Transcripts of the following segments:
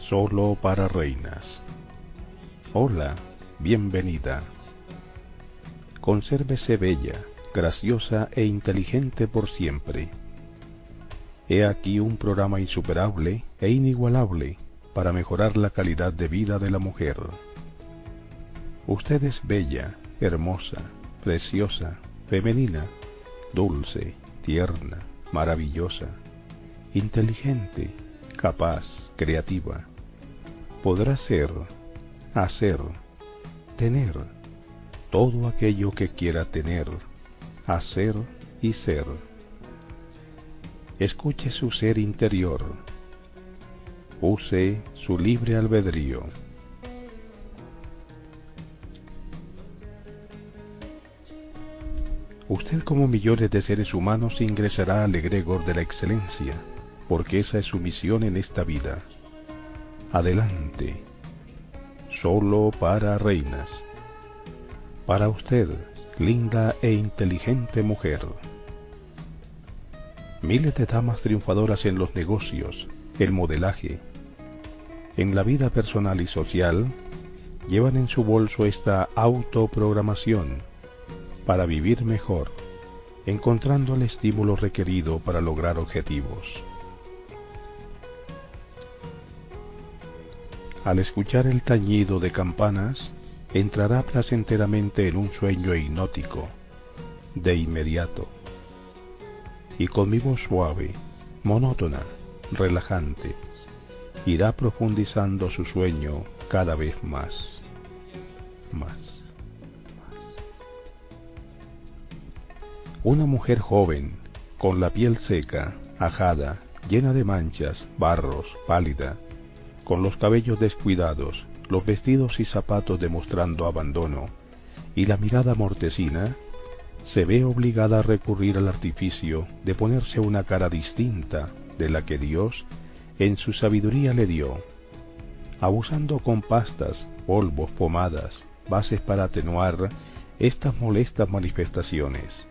Solo para reinas. Hola, bienvenida. Consérvese bella, graciosa e inteligente por siempre. He aquí un programa insuperable e inigualable para mejorar la calidad de vida de la mujer. Usted es bella, hermosa, preciosa, femenina, dulce, tierna, maravillosa, inteligente, capaz, creativa. Podrá ser, hacer, tener todo aquello que quiera tener, hacer y ser. Escuche su ser interior. Use su libre albedrío. Usted, como millones de seres humanos, ingresará al egregor de la excelencia, porque esa es su misión en esta vida. Adelante. Solo para reinas. Para usted, linda e inteligente mujer. Miles de damas triunfadoras en los negocios, el modelaje, en la vida personal y social, llevan en su bolso esta autoprogramación para vivir mejor, encontrando el estímulo requerido para lograr objetivos. Al escuchar el tañido de campanas, entrará placenteramente en un sueño hipnótico, de inmediato, y con mi voz suave, monótona, relajante, irá profundizando su sueño cada vez más. Una mujer joven, con la piel seca, ajada, llena de manchas, barros, pálida, con los cabellos descuidados, los vestidos y zapatos demostrando abandono, y la mirada mortecina, se ve obligada a recurrir al artificio de ponerse una cara distinta de la que Dios en su sabiduría le dio, abusando con pastas, polvos, pomadas, bases para atenuar estas molestas manifestaciones.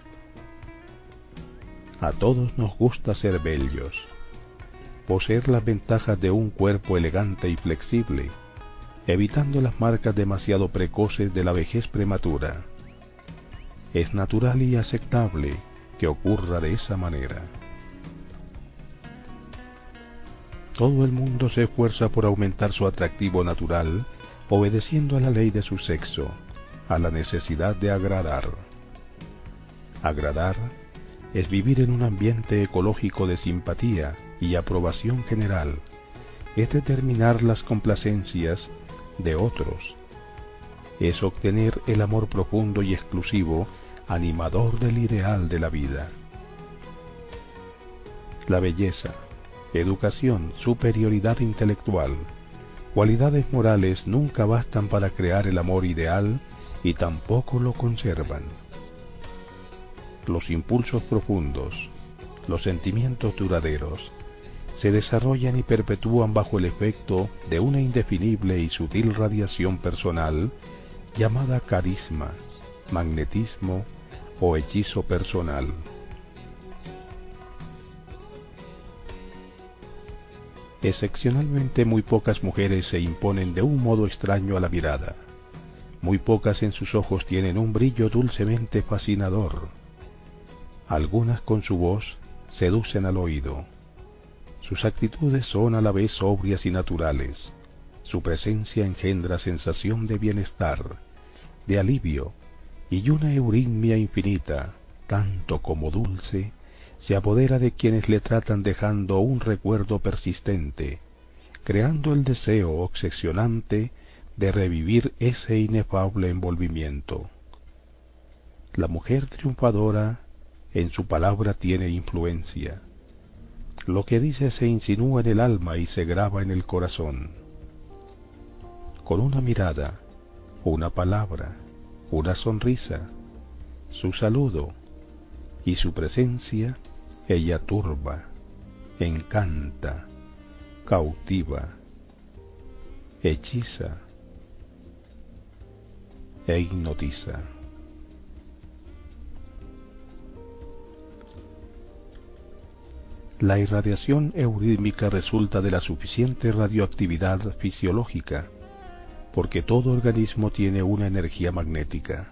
A todos nos gusta ser bellos, poseer las ventajas de un cuerpo elegante y flexible, evitando las marcas demasiado precoces de la vejez prematura. Es natural y aceptable que ocurra de esa manera. Todo el mundo se esfuerza por aumentar su atractivo natural, obedeciendo a la ley de su sexo, a la necesidad de agradar. Agradar es vivir en un ambiente ecológico de simpatía y aprobación general, es determinar las complacencias de otros, es obtener el amor profundo y exclusivo, animador del ideal de la vida. La belleza, educación, superioridad intelectual, cualidades morales nunca bastan para crear el amor ideal y tampoco lo conservan. Los impulsos profundos, los sentimientos duraderos, se desarrollan y perpetúan bajo el efecto de una indefinible y sutil radiación personal llamada carisma, magnetismo o hechizo personal. Excepcionalmente muy pocas mujeres se imponen de un modo extraño a la mirada. Muy pocas en sus ojos tienen un brillo dulcemente fascinador. Algunas con su voz seducen al oído. Sus actitudes son a la vez sobrias y naturales. Su presencia engendra sensación de bienestar, de alivio, y una euritmia infinita, tanto como dulce, se apodera de quienes le tratan dejando un recuerdo persistente, creando el deseo obsesionante de revivir ese inefable envolvimiento. La mujer triunfadora en su palabra tiene influencia. Lo que dice se insinúa en el alma y se graba en el corazón. Con una mirada, una palabra, una sonrisa, su saludo y su presencia, ella turba, encanta, cautiva, hechiza e hipnotiza. La irradiación eurítmica resulta de la suficiente radioactividad fisiológica, porque todo organismo tiene una energía magnética.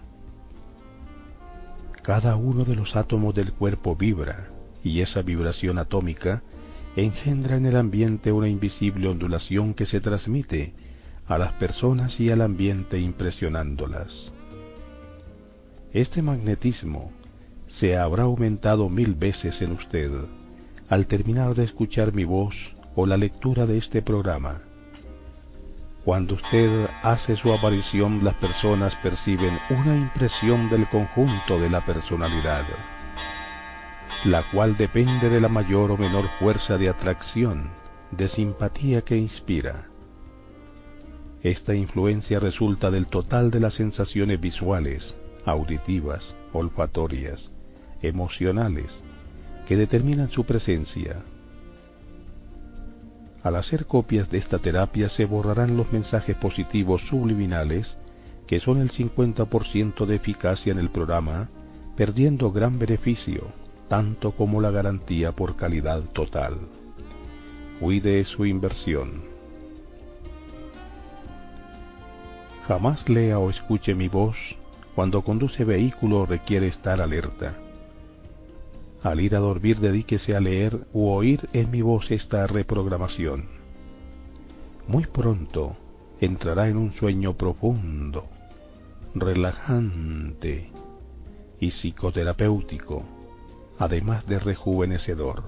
Cada uno de los átomos del cuerpo vibra, y esa vibración atómica engendra en el ambiente una invisible ondulación que se transmite a las personas y al ambiente impresionándolas. Este magnetismo se habrá aumentado 1000 veces en usted al terminar de escuchar mi voz o la lectura de este programa. Cuando usted hace su aparición, las personas perciben una impresión del conjunto de la personalidad, la cual depende de la mayor o menor fuerza de atracción, de simpatía que inspira. Esta influencia resulta del total de las sensaciones visuales, auditivas, olfatorias, emocionales, que determinan su presencia. Al hacer copias de esta terapia se borrarán los mensajes positivos subliminales, que son el 50% de eficacia en el programa, perdiendo gran beneficio, tanto como la garantía por calidad total. Cuide su inversión. Jamás lea o escuche mi voz cuando conduce vehículo o requiere estar alerta. Al ir a dormir, dedíquese a leer u oír en mi voz esta reprogramación. Muy pronto entrará en un sueño profundo, relajante y psicoterapéutico, además de rejuvenecedor.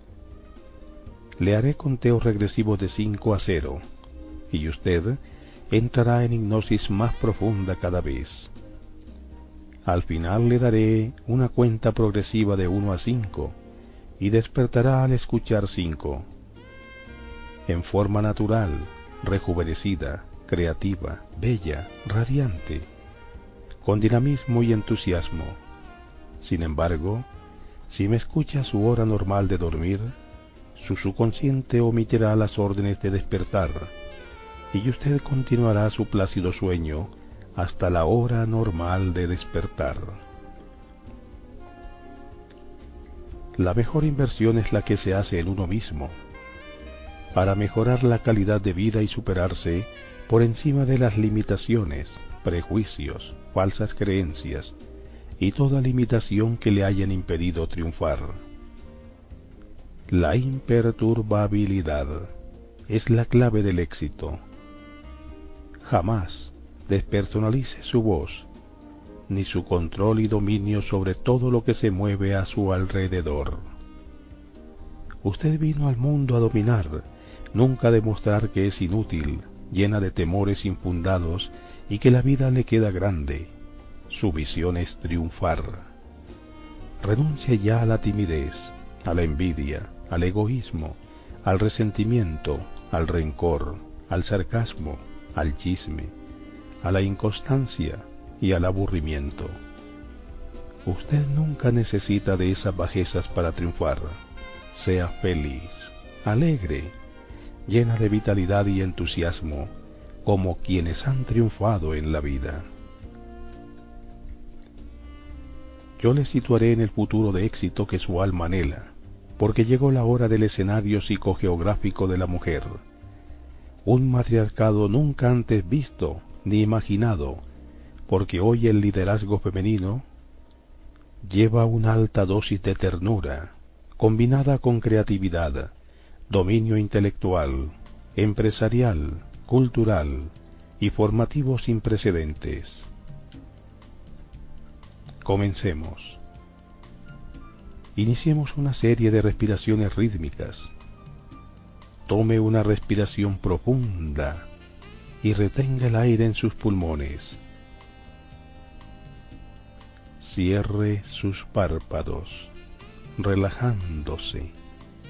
Le haré conteos regresivos de 5 a 0, y usted entrará en hipnosis más profunda cada vez. Al final le daré una cuenta progresiva de 1 a 5 y despertará al escuchar 5. En forma natural, rejuvenecida, creativa, bella, radiante, con dinamismo y entusiasmo. Sin embargo, si me escucha a su hora normal de dormir, su subconsciente omitirá las órdenes de despertar y usted continuará su plácido sueño hasta la hora normal de despertar. La mejor inversión es la que se hace en uno mismo, para mejorar la calidad de vida y superarse por encima de las limitaciones, prejuicios, falsas creencias y toda limitación que le hayan impedido triunfar. La imperturbabilidad es la clave del éxito. Jamás despersonalice su voz, ni su control y dominio sobre todo lo que se mueve a su alrededor. Usted vino al mundo a dominar, nunca a demostrar que es inútil, llena de temores infundados y que la vida le queda grande. Su visión es triunfar. Renuncie ya a la timidez, a la envidia, al egoísmo, al resentimiento, al rencor, al sarcasmo, al chisme, a la inconstancia y al aburrimiento. Usted nunca necesita de esas bajezas para triunfar. Sea feliz, alegre, llena de vitalidad y entusiasmo, como quienes han triunfado en la vida. Yo le situaré en el futuro de éxito que su alma anhela, porque llegó la hora del escenario psicogeográfico de la mujer. Un matriarcado nunca antes visto ni imaginado, porque hoy el liderazgo femenino lleva una alta dosis de ternura, combinada con creatividad, dominio intelectual, empresarial, cultural y formativo sin precedentes. Comencemos. Iniciemos una serie de respiraciones rítmicas. Tome una respiración profunda y retenga el aire en sus pulmones. Cierre sus párpados, relajándose.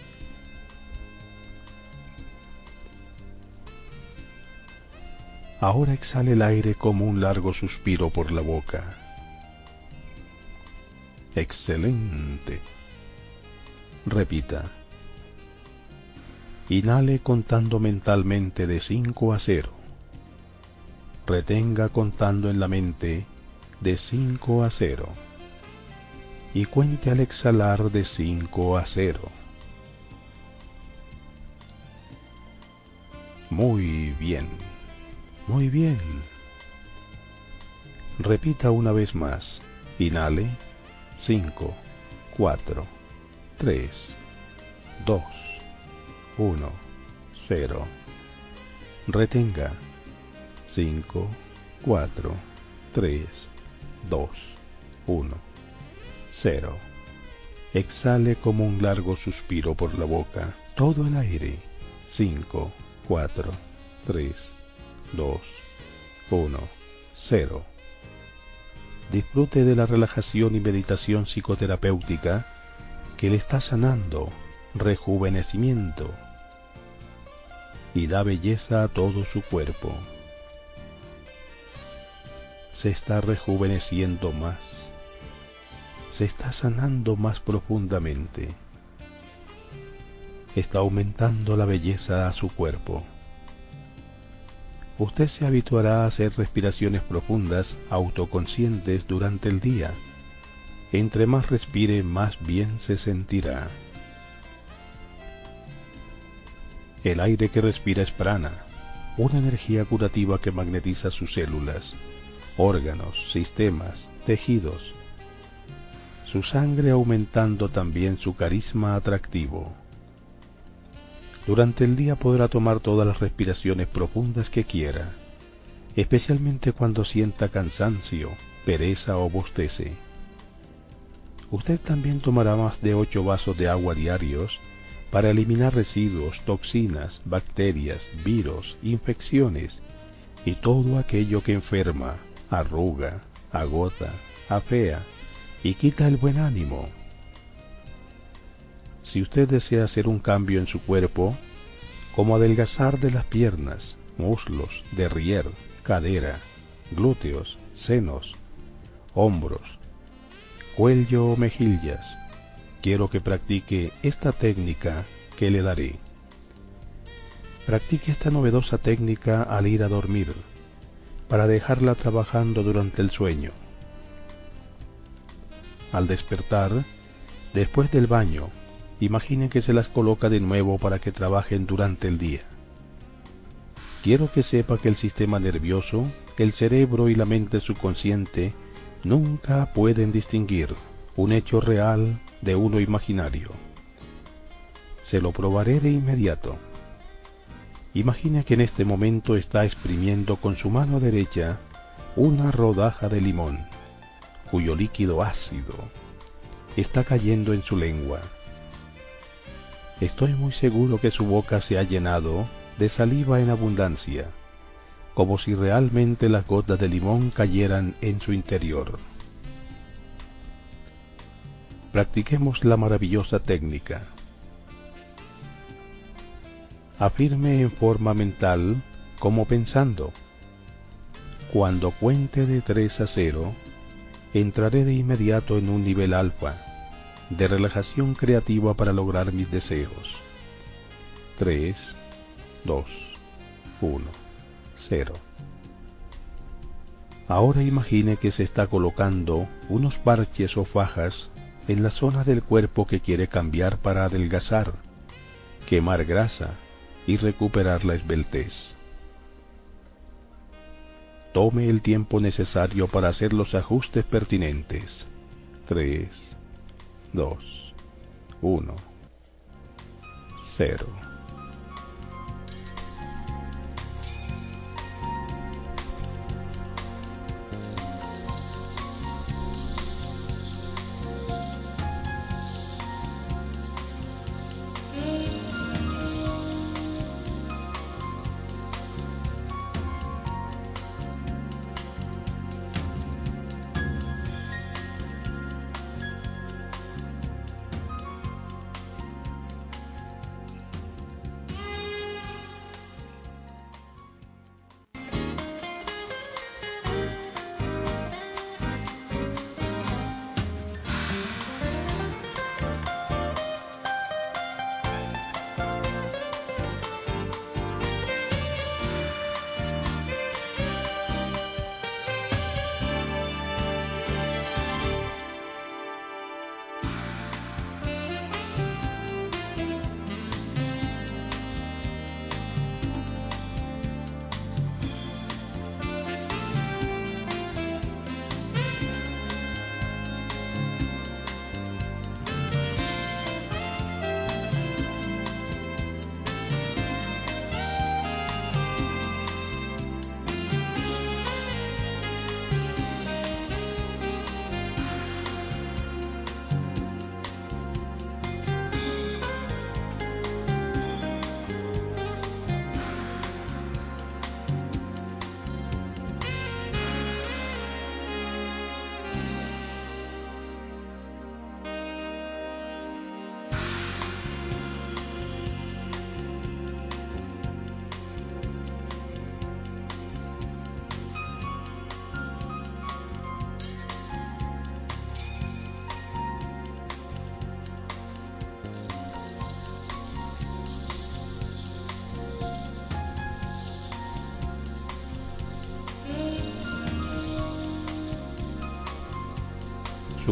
Ahora exhale el aire como un largo suspiro por la boca. Excelente. Repita. Inhale contando mentalmente de 5 a 0. Retenga contando en la mente de 5 a 0. Y cuente al exhalar de 5 a 0. Muy bien, muy bien. Repita una vez más. Inhale. 5, 4, 3, 2, 1, 0. Retenga. 5, 4, 3, 2, 1, 0. Exhale como un largo suspiro por la boca todo el aire. 5, 4, 3, 2, 1, 0. Disfrute de la relajación y meditación psicoterapéutica que le está sanando, rejuvenecimiento y da belleza a todo su cuerpo. Se está rejuveneciendo más, se está sanando más profundamente, está aumentando la belleza a su cuerpo. Usted se habituará a hacer respiraciones profundas, autoconscientes durante el día. Entre más respire, más bien se sentirá. El aire que respira es prana, una energía curativa que magnetiza sus células, órganos, sistemas, tejidos. Su sangre aumentando también su carisma atractivo. Durante el día podrá tomar todas las respiraciones profundas que quiera, especialmente cuando sienta cansancio, pereza o bostece. Usted también tomará más de 8 vasos de agua diarios para eliminar residuos, toxinas, bacterias, virus, infecciones y todo aquello que enferma, arruga, agota, afea y quita el buen ánimo. Si usted desea hacer un cambio en su cuerpo, como adelgazar de las piernas, muslos, derrier, cadera, glúteos, senos, hombros, cuello o mejillas, quiero que practique esta técnica que le daré. Practique esta novedosa técnica al ir a dormir, para dejarla trabajando durante el sueño. Al despertar, después del baño, imagine que se las coloca de nuevo para que trabajen durante el día. Quiero que sepa que el sistema nervioso, el cerebro y la mente subconsciente nunca pueden distinguir un hecho real de uno imaginario. Se lo probaré de inmediato. Imagine que en este momento está exprimiendo con su mano derecha una rodaja de limón, cuyo líquido ácido está cayendo en su lengua. Estoy muy seguro que su boca se ha llenado de saliva en abundancia, como si realmente las gotas de limón cayeran en su interior. Practiquemos la maravillosa técnica. Afirme en forma mental, como pensando: cuando cuente de 3 a 0, entraré de inmediato en un nivel alfa, de relajación creativa para lograr mis deseos. 3, 2, 1, 0. Ahora imagine que se está colocando unos parches o fajas en la zona del cuerpo que quiere cambiar para adelgazar, quemar grasa y recuperar la esbeltez. Tome el tiempo necesario para hacer los ajustes pertinentes. 3, 2, 1, 0.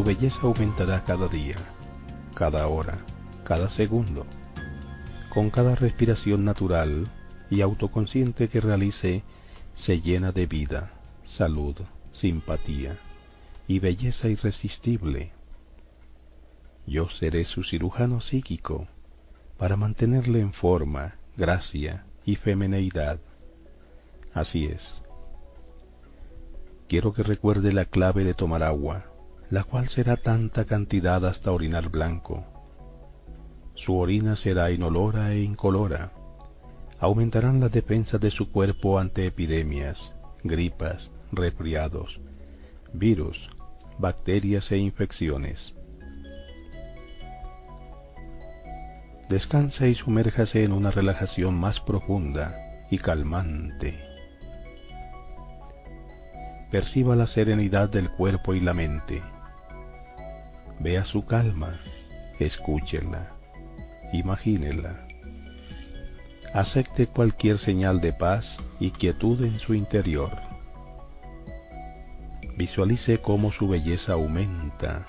belleza aumentará cada día, cada hora, cada segundo. Con cada respiración natural y autoconsciente que realice, se llena de vida, salud, simpatía y belleza irresistible. Yo seré su cirujano psíquico para mantenerle en forma, gracia y femineidad. Así es. Quiero que recuerde la clave de tomar agua, la cual será tanta cantidad hasta orinar blanco. Su orina será inolora e incolora. Aumentarán las defensas de su cuerpo ante epidemias, gripas, resfriados, virus, bacterias e infecciones. Descanse y sumérjase en una relajación más profunda y calmante. Perciba la serenidad del cuerpo y la mente. Vea su calma, escúchela, imagínela. Acepte cualquier señal de paz y quietud en su interior. Visualice cómo su belleza aumenta.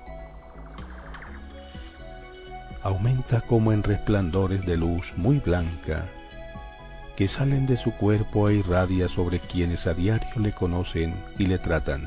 Aumenta como en resplandores de luz muy blanca que salen de su cuerpo e irradia sobre quienes a diario le conocen y le tratan.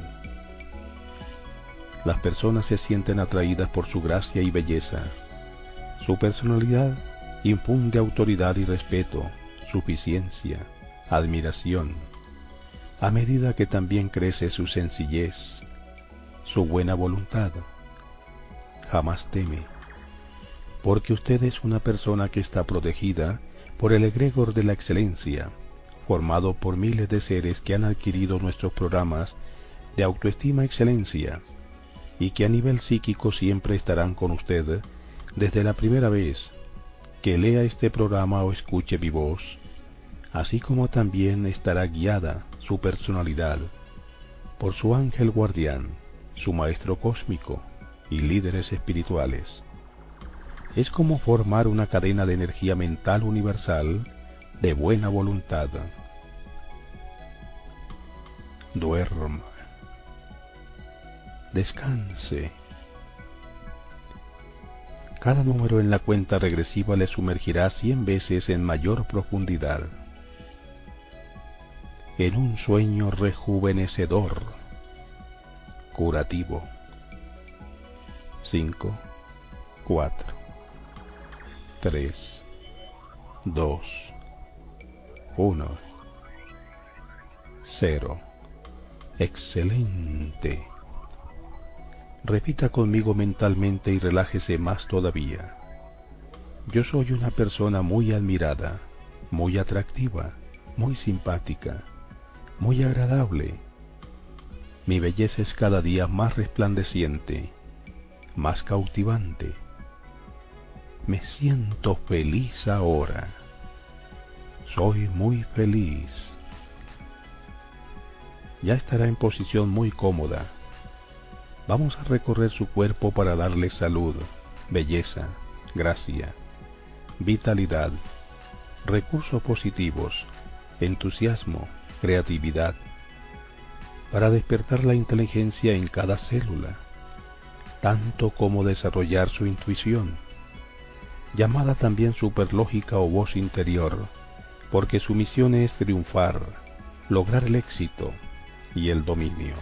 Las personas se sienten atraídas por su gracia y belleza. Su personalidad infunde autoridad y respeto, suficiencia, admiración, a medida que también crece su sencillez, su buena voluntad. Jamás teme, porque usted es una persona que está protegida por el egregor de la excelencia, formado por miles de seres que han adquirido nuestros programas de autoestima excelencia y que a nivel psíquico siempre estarán con usted desde la primera vez que lea este programa o escuche mi voz, así como también estará guiada su personalidad por su ángel guardián, su maestro cósmico y líderes espirituales. Es como formar una cadena de energía mental universal de buena voluntad. Duerma. Descanse. Cada número en la cuenta regresiva le sumergirá 100 veces en mayor profundidad, en un sueño rejuvenecedor, curativo. 5, 4, 3, 2, 1, 0. Excelente. Repita conmigo mentalmente y relájese más todavía. Yo soy una persona muy admirada, muy atractiva, muy simpática, muy agradable. Mi belleza es cada día más resplandeciente, más cautivante. Me siento feliz ahora. Soy muy feliz. Ya estará en posición muy cómoda. Vamos a recorrer su cuerpo para darle salud, belleza, gracia, vitalidad, recursos positivos, entusiasmo, creatividad, para despertar la inteligencia en cada célula, tanto como desarrollar su intuición, llamada también superlógica o voz interior, porque su misión es triunfar, lograr el éxito y el dominio.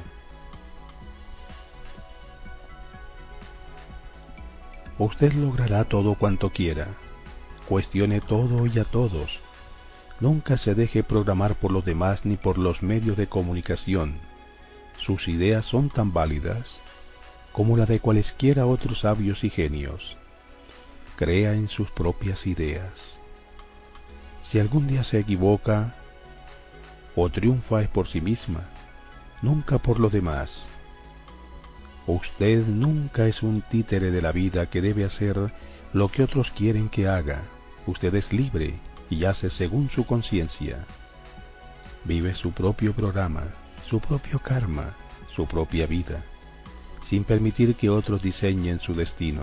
Usted logrará todo cuanto quiera, cuestione todo y a todos. Nunca se deje programar por los demás ni por los medios de comunicación. Sus ideas son tan válidas como la de cualesquiera otros sabios y genios. Crea en sus propias ideas. Si algún día se equivoca o triunfa es por sí misma, nunca por los demás. Usted nunca es un títere de la vida que debe hacer lo que otros quieren que haga. Usted es libre y hace según su conciencia. Vive su propio programa, su propio karma, su propia vida, sin permitir que otros diseñen su destino.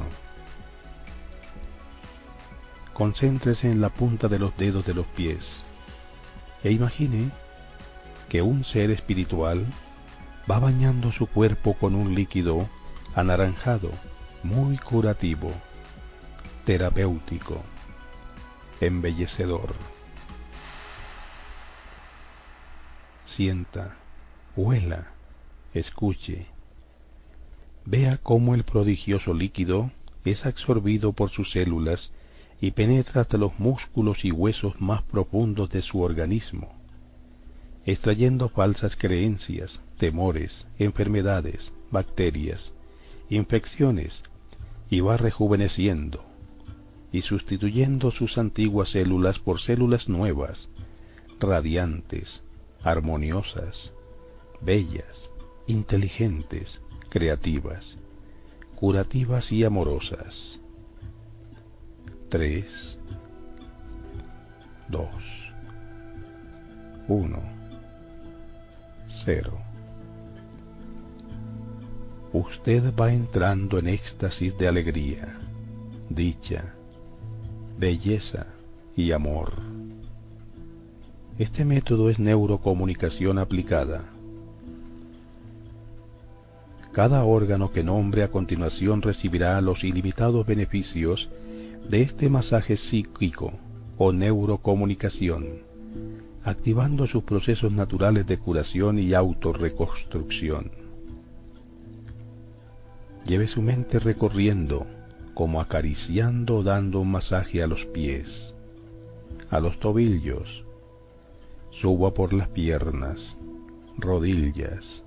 Concéntrese en la punta de los dedos de los pies e imagine que un ser espiritual va bañando su cuerpo con un líquido anaranjado, muy curativo, terapéutico, embellecedor. Sienta, huela, escuche, vea cómo el prodigioso líquido es absorbido por sus células y penetra hasta los músculos y huesos más profundos de su organismo, extrayendo falsas creencias, temores, enfermedades, bacterias, infecciones, y va rejuveneciendo y sustituyendo sus antiguas células por células nuevas, radiantes, armoniosas, bellas, inteligentes, creativas, curativas y amorosas. 3, 2, 1, 0. Usted va entrando en éxtasis de alegría, dicha, belleza y amor. Este método es neurocomunicación aplicada. Cada órgano que nombre a continuación recibirá los ilimitados beneficios de este masaje psíquico o neurocomunicación, activando sus procesos naturales de curación y autorreconstrucción. Lleve su mente recorriendo, como acariciando o dando un masaje a los pies, a los tobillos, suba por las piernas, rodillas,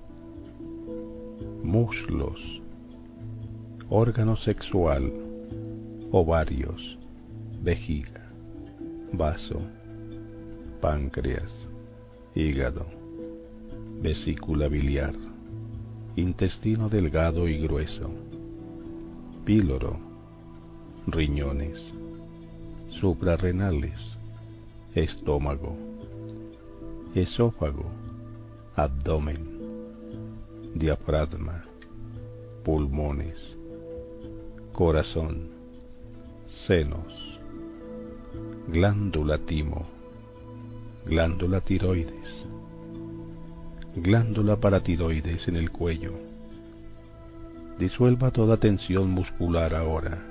muslos, órgano sexual, ovarios, vejiga, vaso, páncreas, hígado, vesícula biliar, intestino delgado y grueso, píloro, riñones, suprarrenales, estómago, esófago, abdomen, diafragma, pulmones, corazón, senos, glándula timo, glándula tiroides, glándula paratiroides en el cuello. Disuelva toda tensión muscular ahora.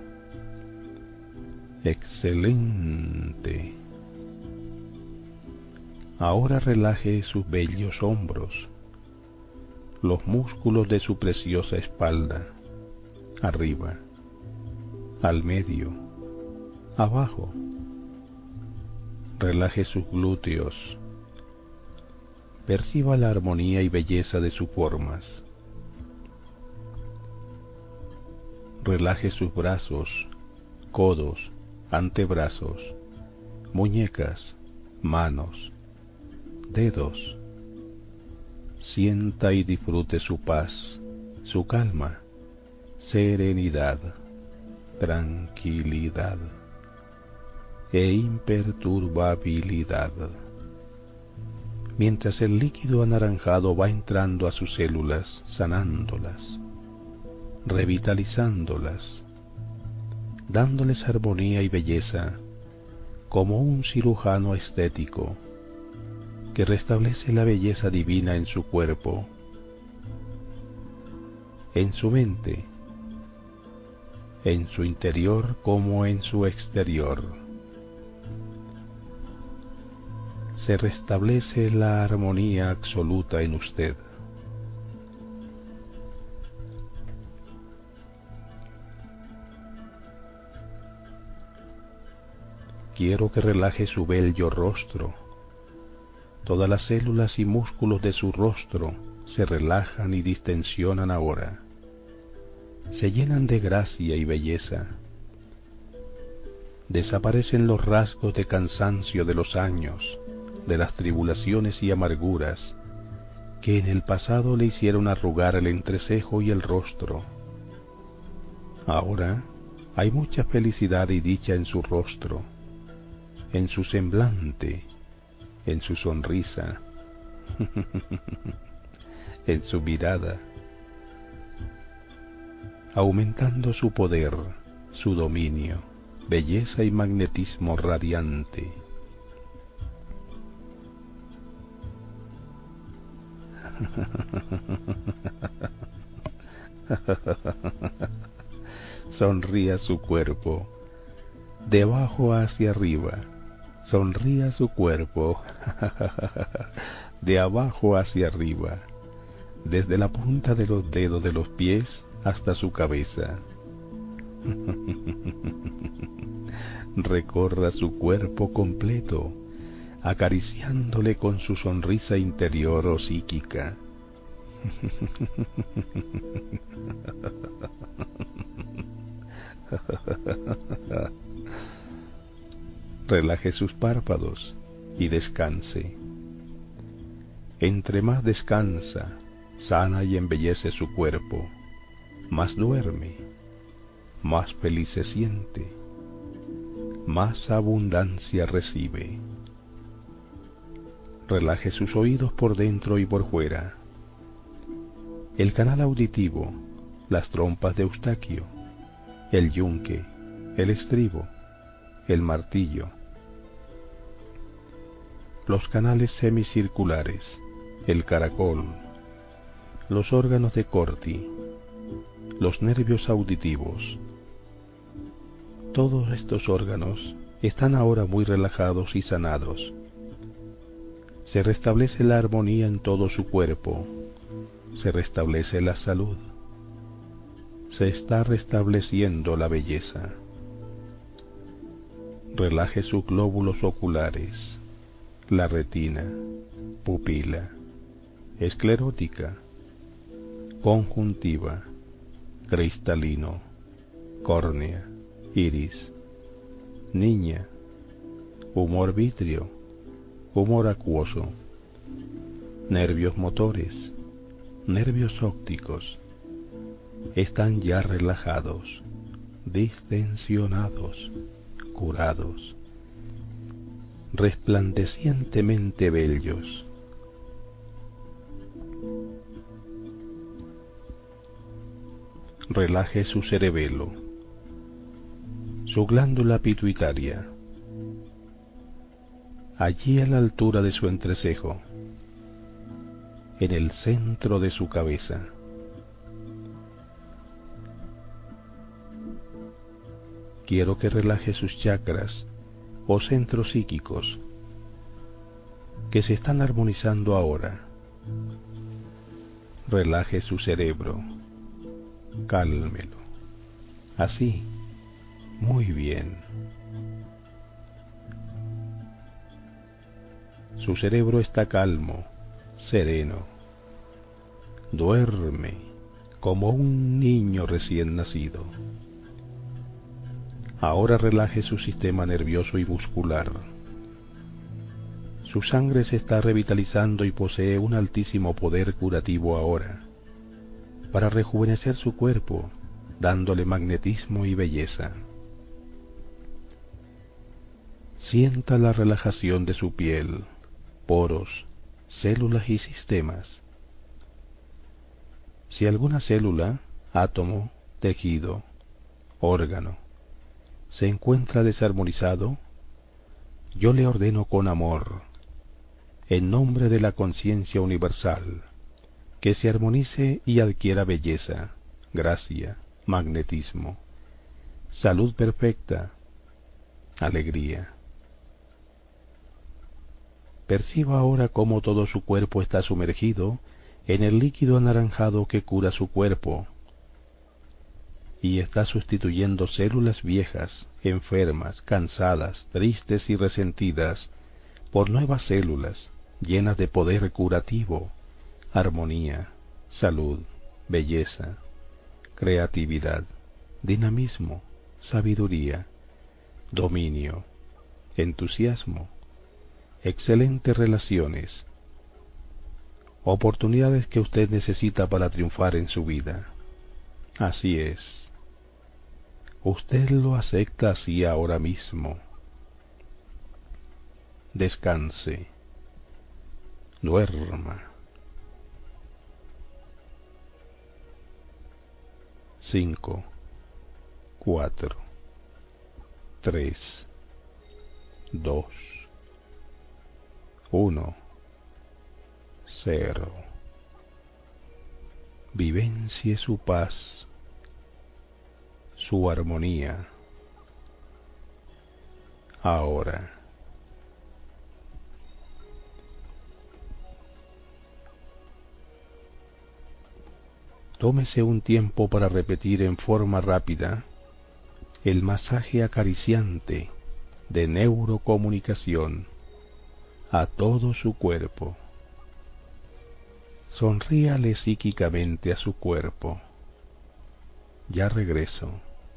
Excelente. Ahora relaje sus bellos hombros, los músculos de su preciosa espalda, arriba, al medio, abajo. Relaje sus glúteos. Perciba la armonía y belleza de sus formas. Relaje sus brazos, codos, antebrazos, muñecas, manos, dedos. Sienta y disfrute su paz, su calma, serenidad, tranquilidad e imperturbabilidad, mientras el líquido anaranjado va entrando a sus células, sanándolas, revitalizándolas, dándoles armonía y belleza, como un cirujano estético que restablece la belleza divina en su cuerpo, en su mente, en su interior como en su exterior. Se restablece la armonía absoluta en usted. Quiero que relaje su bello rostro. Todas las células y músculos de su rostro se relajan y distensionan ahora. Se llenan de gracia y belleza. Desaparecen los rasgos de cansancio de los años, de las tribulaciones y amarguras que en el pasado le hicieron arrugar el entrecejo y el rostro. Ahora hay mucha felicidad y dicha en su rostro, en su semblante, en su sonrisa, en su mirada, aumentando su poder, su dominio, belleza y magnetismo radiante. Sonría su cuerpo, de abajo hacia arriba. Sonría su cuerpo, de abajo hacia arriba, desde la punta de los dedos de los pies hasta su cabeza. Recorra su cuerpo completo, acariciándole con su sonrisa interior o psíquica. Relaje sus párpados y descanse. Entre más descansa, sana y embellece su cuerpo, más duerme, más feliz se siente, más abundancia recibe. Relaje sus oídos por dentro y por fuera, el canal auditivo, las trompas de Eustaquio, el yunque, el estribo, el martillo, los canales semicirculares, el caracol, los órganos de Corti, los nervios auditivos. Todos estos órganos están ahora muy relajados y sanados. Se restablece la armonía en todo su cuerpo, se restablece la salud, se está restableciendo la belleza. Relaje sus glóbulos oculares, la retina, pupila, esclerótica, conjuntiva, cristalino, córnea, iris, niña, humor vítreo, humor acuoso, nervios motores, nervios ópticos, están ya relajados, distensionados, curados, resplandecientemente bellos. Relaje su cerebelo, su glándula pituitaria, allí a la altura de su entrecejo, en el centro de su cabeza. Quiero que relaje sus chakras o centros psíquicos que se están armonizando ahora. Relaje su cerebro, cálmelo. Así, muy bien. Su cerebro está calmo, sereno. Duerme como un niño recién nacido. Ahora relaje su sistema nervioso y muscular. Su sangre se está revitalizando y posee un altísimo poder curativo ahora, para rejuvenecer su cuerpo, dándole magnetismo y belleza. Sienta la relajación de su piel, poros, células y sistemas. Si alguna célula, átomo, tejido, órgano, se encuentra desarmonizado, yo le ordeno con amor, en nombre de la conciencia universal, que se armonice y adquiera belleza, gracia, magnetismo, salud perfecta, alegría. Perciba ahora cómo todo su cuerpo está sumergido en el líquido anaranjado que cura su cuerpo y está sustituyendo células viejas, enfermas, cansadas, tristes y resentidas por nuevas células llenas de poder curativo, armonía, salud, belleza, creatividad, dinamismo, sabiduría, dominio, entusiasmo, excelentes relaciones, oportunidades que usted necesita para triunfar en su vida. Así es. Usted lo acepta así ahora mismo. Descanse. Duerma. 5, 4, 3, 2, 1, 0. vivencie su paz, su armonía, ahora. Tómese un tiempo para repetir en forma rápida el masaje acariciante de neurocomunicación a todo su cuerpo. Sonríale psíquicamente a su cuerpo. Ya regreso.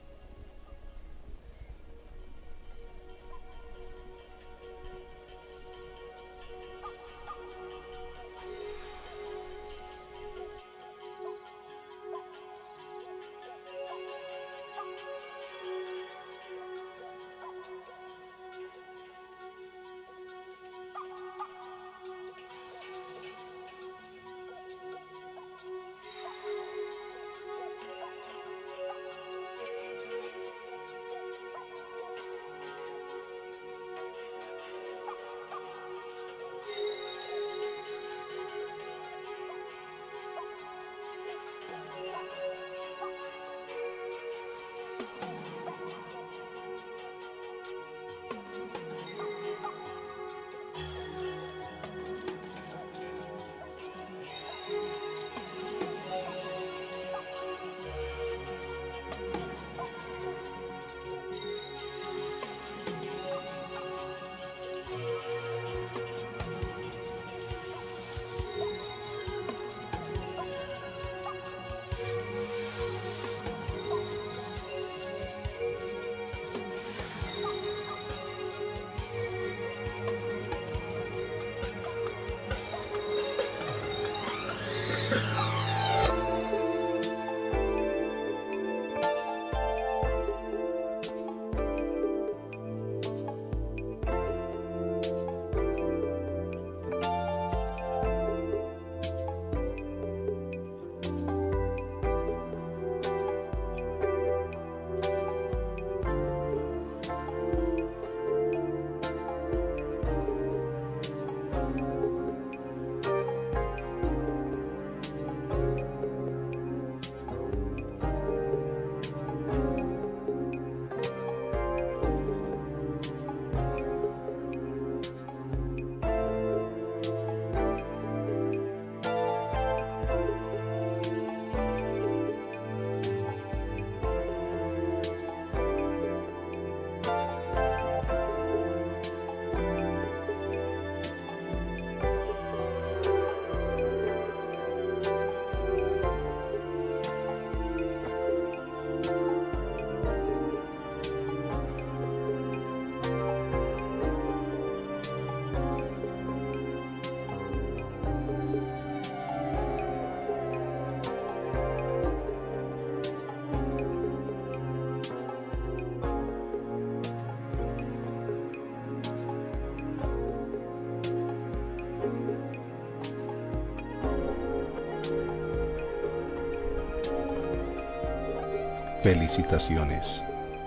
Felicitaciones.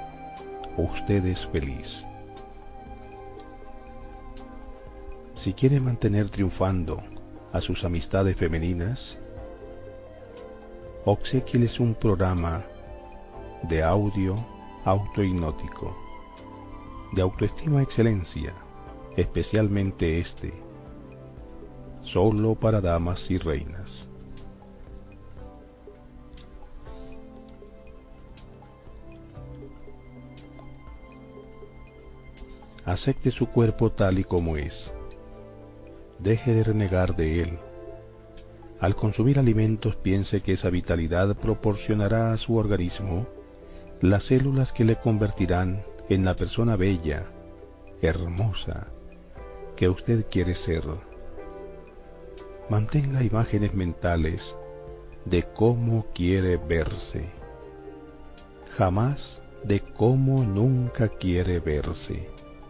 Usted es feliz. Si quiere mantener triunfando a sus amistades femeninas, obséquieles un programa de audio autohipnótico, de autoestima excelencia, especialmente solo para damas y reinas. Acepte su cuerpo tal y como es. Deje de renegar de él. Al consumir alimentos, piense que esa vitalidad proporcionará a su organismo las células que le convertirán en la persona bella, hermosa, que usted quiere ser. Mantenga imágenes mentales de cómo quiere verse, jamás de cómo nunca quiere verse.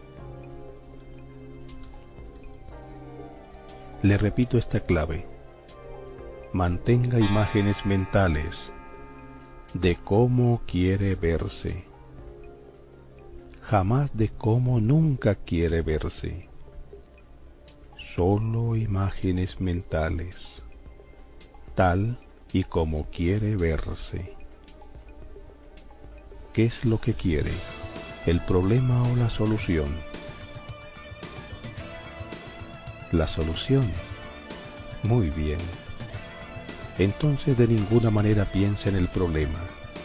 Le repito esta clave. Mantenga imágenes mentales de cómo quiere verse, jamás de cómo nunca quiere verse. Solo imágenes mentales, tal y como quiere verse. ¿Qué es lo que quiere? ¿El problema o la solución? La solución. Muy bien. Entonces de ninguna manera piensa en el problema.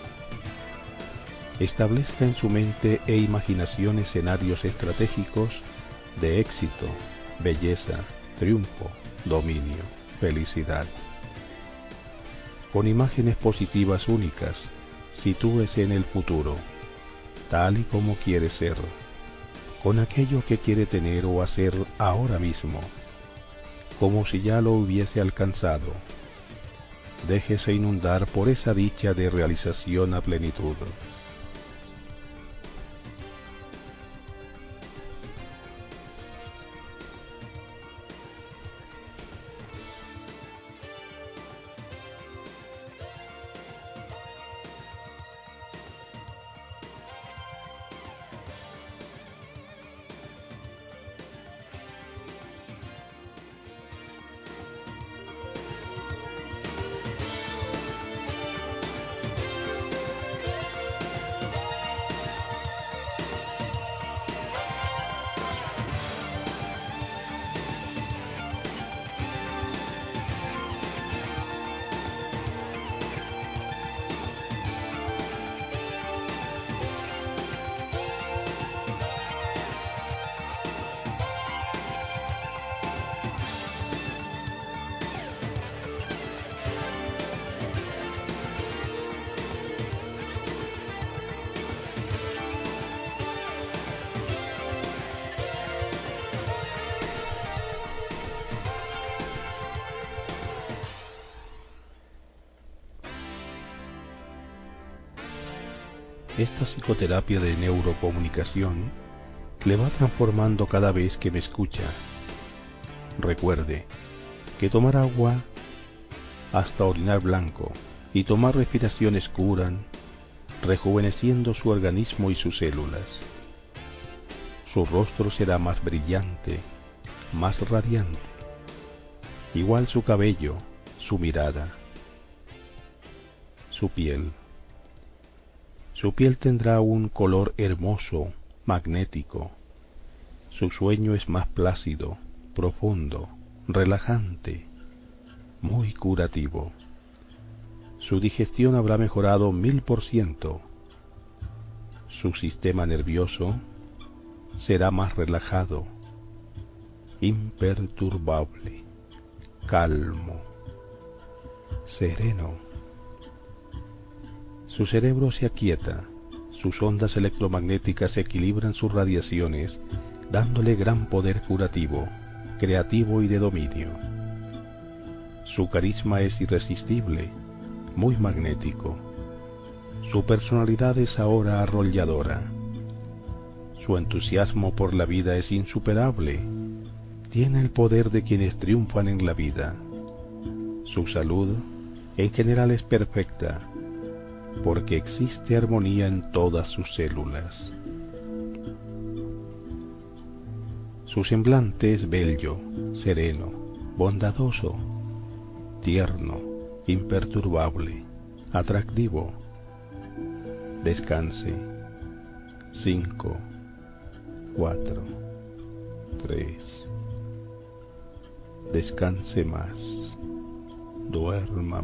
Establezca en su mente e imaginación escenarios estratégicos de éxito, belleza, triunfo, dominio, felicidad. Con imágenes positivas únicas, sitúese en el futuro, tal y como quiere ser, con aquello que quiere tener o hacer ahora mismo, como si ya lo hubiese alcanzado. Déjese inundar por esa dicha de realización a plenitud. Esta psicoterapia de neurocomunicación le va transformando cada vez que me escucha. Recuerde que tomar agua hasta orinar blanco y tomar respiraciones curan, rejuveneciendo su organismo y sus células. Su rostro será más brillante, más radiante. Igual su cabello, su mirada, su piel. Su piel tendrá un color hermoso, magnético. Su sueño es más plácido, profundo, relajante, muy curativo. Su digestión habrá mejorado 1000%. Su sistema nervioso será más relajado, imperturbable, calmo, sereno. Su cerebro se aquieta, sus ondas electromagnéticas equilibran sus radiaciones, dándole gran poder curativo, creativo y de dominio. Su carisma es irresistible, muy magnético. Su personalidad es ahora arrolladora. Su entusiasmo por la vida es insuperable. Tiene el poder de quienes triunfan en la vida. Su salud, en general, es perfecta, porque existe armonía en todas sus células. Su semblante es bello, sereno, bondadoso, tierno, imperturbable, atractivo. Descanse. 5, 4, 3. Descanse más. Duerma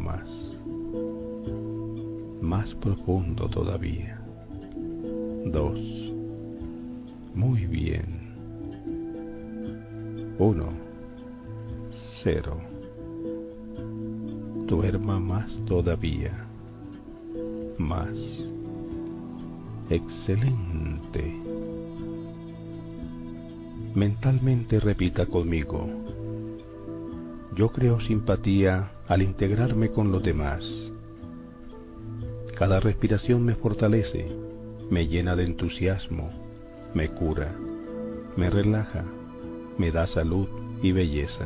más profundo todavía. 2. Muy bien. 1. 0. Duerma más todavía. Más. Excelente. Mentalmente repita conmigo: yo creo simpatía al integrarme con los demás. Cada respiración me fortalece, me llena de entusiasmo, me cura, me relaja, me da salud y belleza.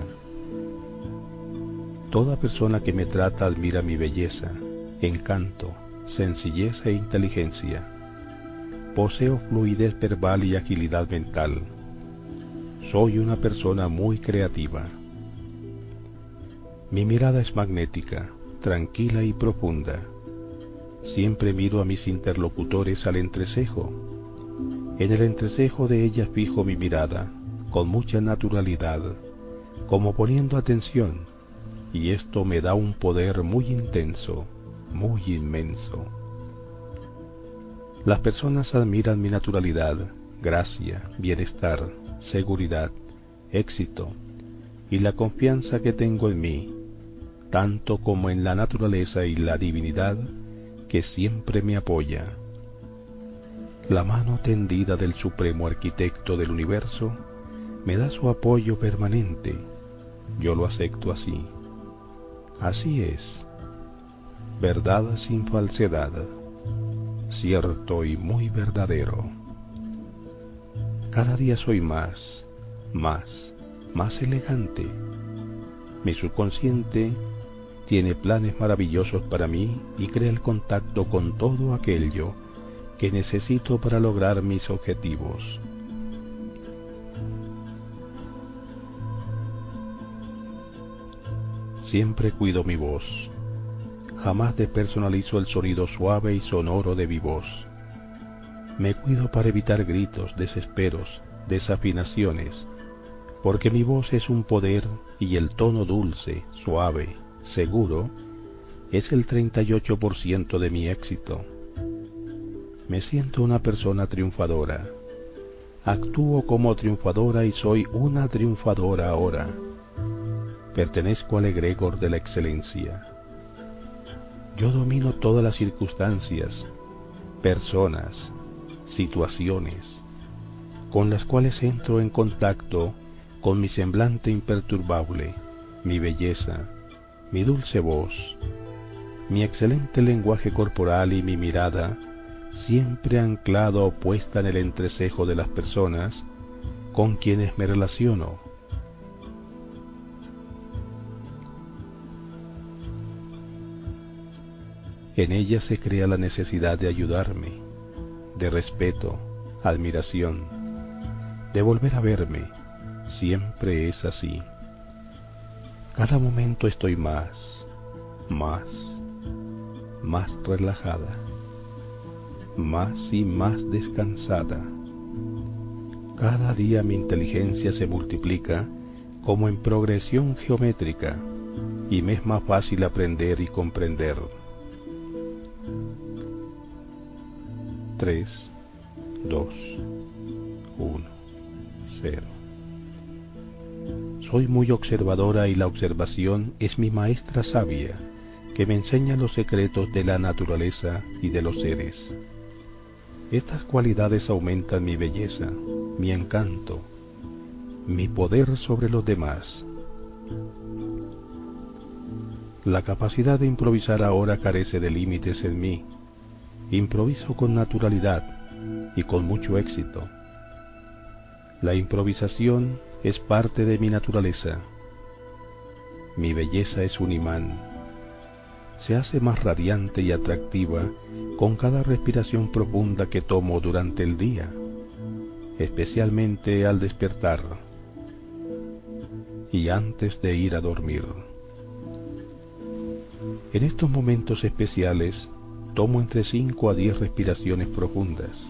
Toda persona que me trata admira mi belleza, encanto, sencillez e inteligencia. Poseo fluidez verbal y agilidad mental. Soy una persona muy creativa. Mi mirada es magnética, tranquila y profunda. Siempre miro a mis interlocutores al entrecejo. En el entrecejo de ellas fijo mi mirada, con mucha naturalidad, como poniendo atención, y esto me da un poder muy intenso, muy inmenso. Las personas admiran mi naturalidad, gracia, bienestar, seguridad, éxito, y la confianza que tengo en mí, tanto como en la naturaleza y la divinidad que siempre me apoya. La mano tendida del Supremo Arquitecto del Universo me da su apoyo permanente. Yo lo acepto así. Así es. Verdad sin falsedad. Cierto y muy verdadero. Cada día soy más elegante. Mi subconsciente tiene planes maravillosos para mí y crea el contacto con todo aquello que necesito para lograr mis objetivos. Siempre cuido mi voz. Jamás despersonalizo el sonido suave y sonoro de mi voz. Me cuido para evitar gritos, desesperos, desafinaciones, porque mi voz es un poder y el tono dulce, suave, seguro, es el 38% de mi éxito. Me siento una persona triunfadora. Actúo como triunfadora y soy una triunfadora ahora. Pertenezco al egregor de la excelencia. Yo domino todas las circunstancias, personas, situaciones, con las cuales entro en contacto con mi semblante imperturbable, mi belleza, mi dulce voz, mi excelente lenguaje corporal y mi mirada, siempre anclado o puesta en el entrecejo de las personas con quienes me relaciono. En ellas se crea la necesidad de ayudarme, de respeto, admiración, de volver a verme. Siempre es así. Cada momento estoy más relajada, más y más descansada. Cada día mi inteligencia se multiplica como en progresión geométrica y me es más fácil aprender y comprender. 3, 2, 1, 0. Soy muy observadora y la observación es mi maestra sabia que me enseña los secretos de la naturaleza y de los seres. Estas cualidades aumentan mi belleza, mi encanto, mi poder sobre los demás. La capacidad de improvisar ahora carece de límites en mí. Improviso con naturalidad y con mucho éxito. La improvisación es parte de mi naturaleza. Mi belleza es un imán. Se hace más radiante y atractiva con cada respiración profunda que tomo durante el día, especialmente al despertar y antes de ir a dormir. En estos momentos especiales tomo entre 5 a 10 respiraciones profundas.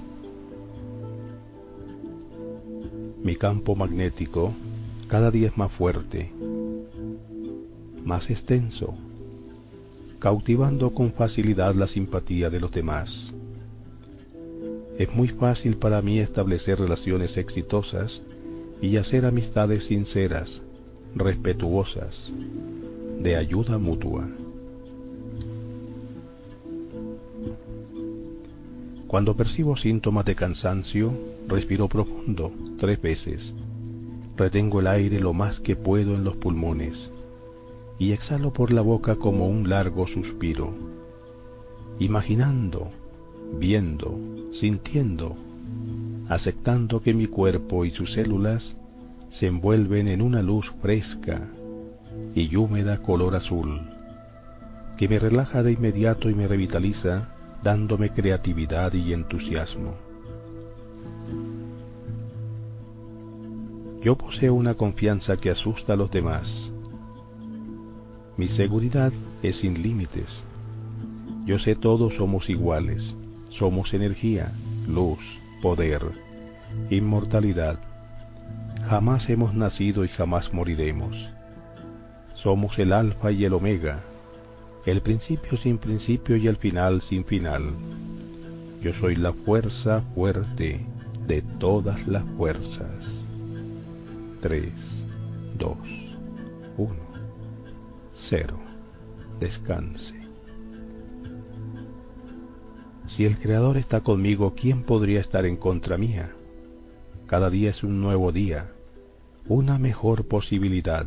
Mi campo magnético cada día es más fuerte, más extenso, cautivando con facilidad la simpatía de los demás. Es muy fácil para mí establecer relaciones exitosas y hacer amistades sinceras, respetuosas, de ayuda mutua. Cuando percibo síntomas de cansancio, respiro profundo 3 veces. Retengo el aire lo más que puedo en los pulmones y exhalo por la boca como un largo suspiro, imaginando, viendo, sintiendo, aceptando que mi cuerpo y sus células se envuelven en una luz fresca y húmeda color azul, que me relaja de inmediato y me revitaliza, dándome creatividad y entusiasmo. Yo poseo una confianza que asusta a los demás. Mi seguridad es sin límites. Yo sé todos somos iguales, somos energía, luz, poder, inmortalidad. Jamás hemos nacido y jamás moriremos. Somos el alfa y el omega, el principio sin principio y el final sin final. Yo soy la fuerza fuerte de todas las fuerzas. 3, 2, 1, 0. Descanse. Si el Creador está conmigo, ¿quién podría estar en contra mía? Cada día es un nuevo día, una mejor posibilidad.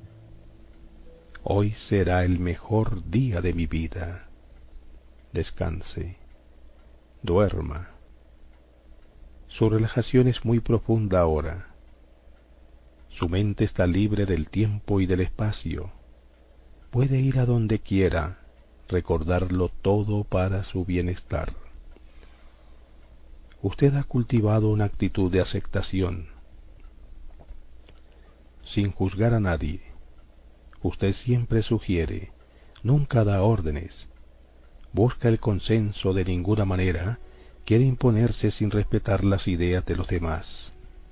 Hoy será el mejor día de mi vida. Descanse. Duerma. Su relajación es muy profunda ahora. Su mente está libre del tiempo y del espacio. Puede ir a donde quiera, recordarlo todo para su bienestar. Usted ha cultivado una actitud de aceptación. Sin juzgar a nadie, usted siempre sugiere, nunca da órdenes. Busca el consenso de ninguna manera, quiere imponerse sin respetar las ideas de los demás.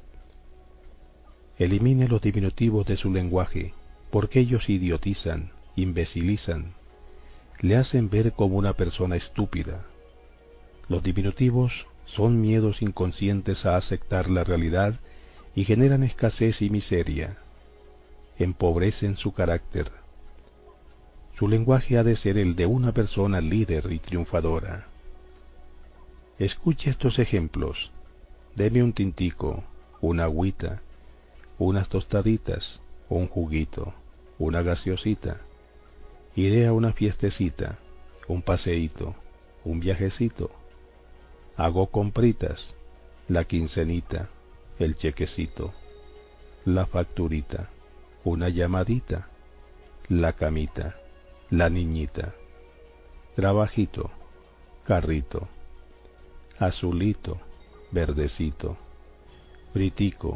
Elimine los diminutivos de su lenguaje, porque ellos idiotizan, imbecilizan, le hacen ver como una persona estúpida. Los diminutivos son miedos inconscientes a aceptar la realidad y generan escasez y miseria. Empobrecen su carácter. Su lenguaje ha de ser el de una persona líder y triunfadora. Escuche estos ejemplos. Deme un tintico, una agüita, unas tostaditas, un juguito, una gaseosita. Iré a una fiestecita, un paseíto, un viajecito. Hago compritas, la quincenita, el chequecito, la facturita, una llamadita, la camita, la niñita, trabajito, carrito, azulito, verdecito, fritico,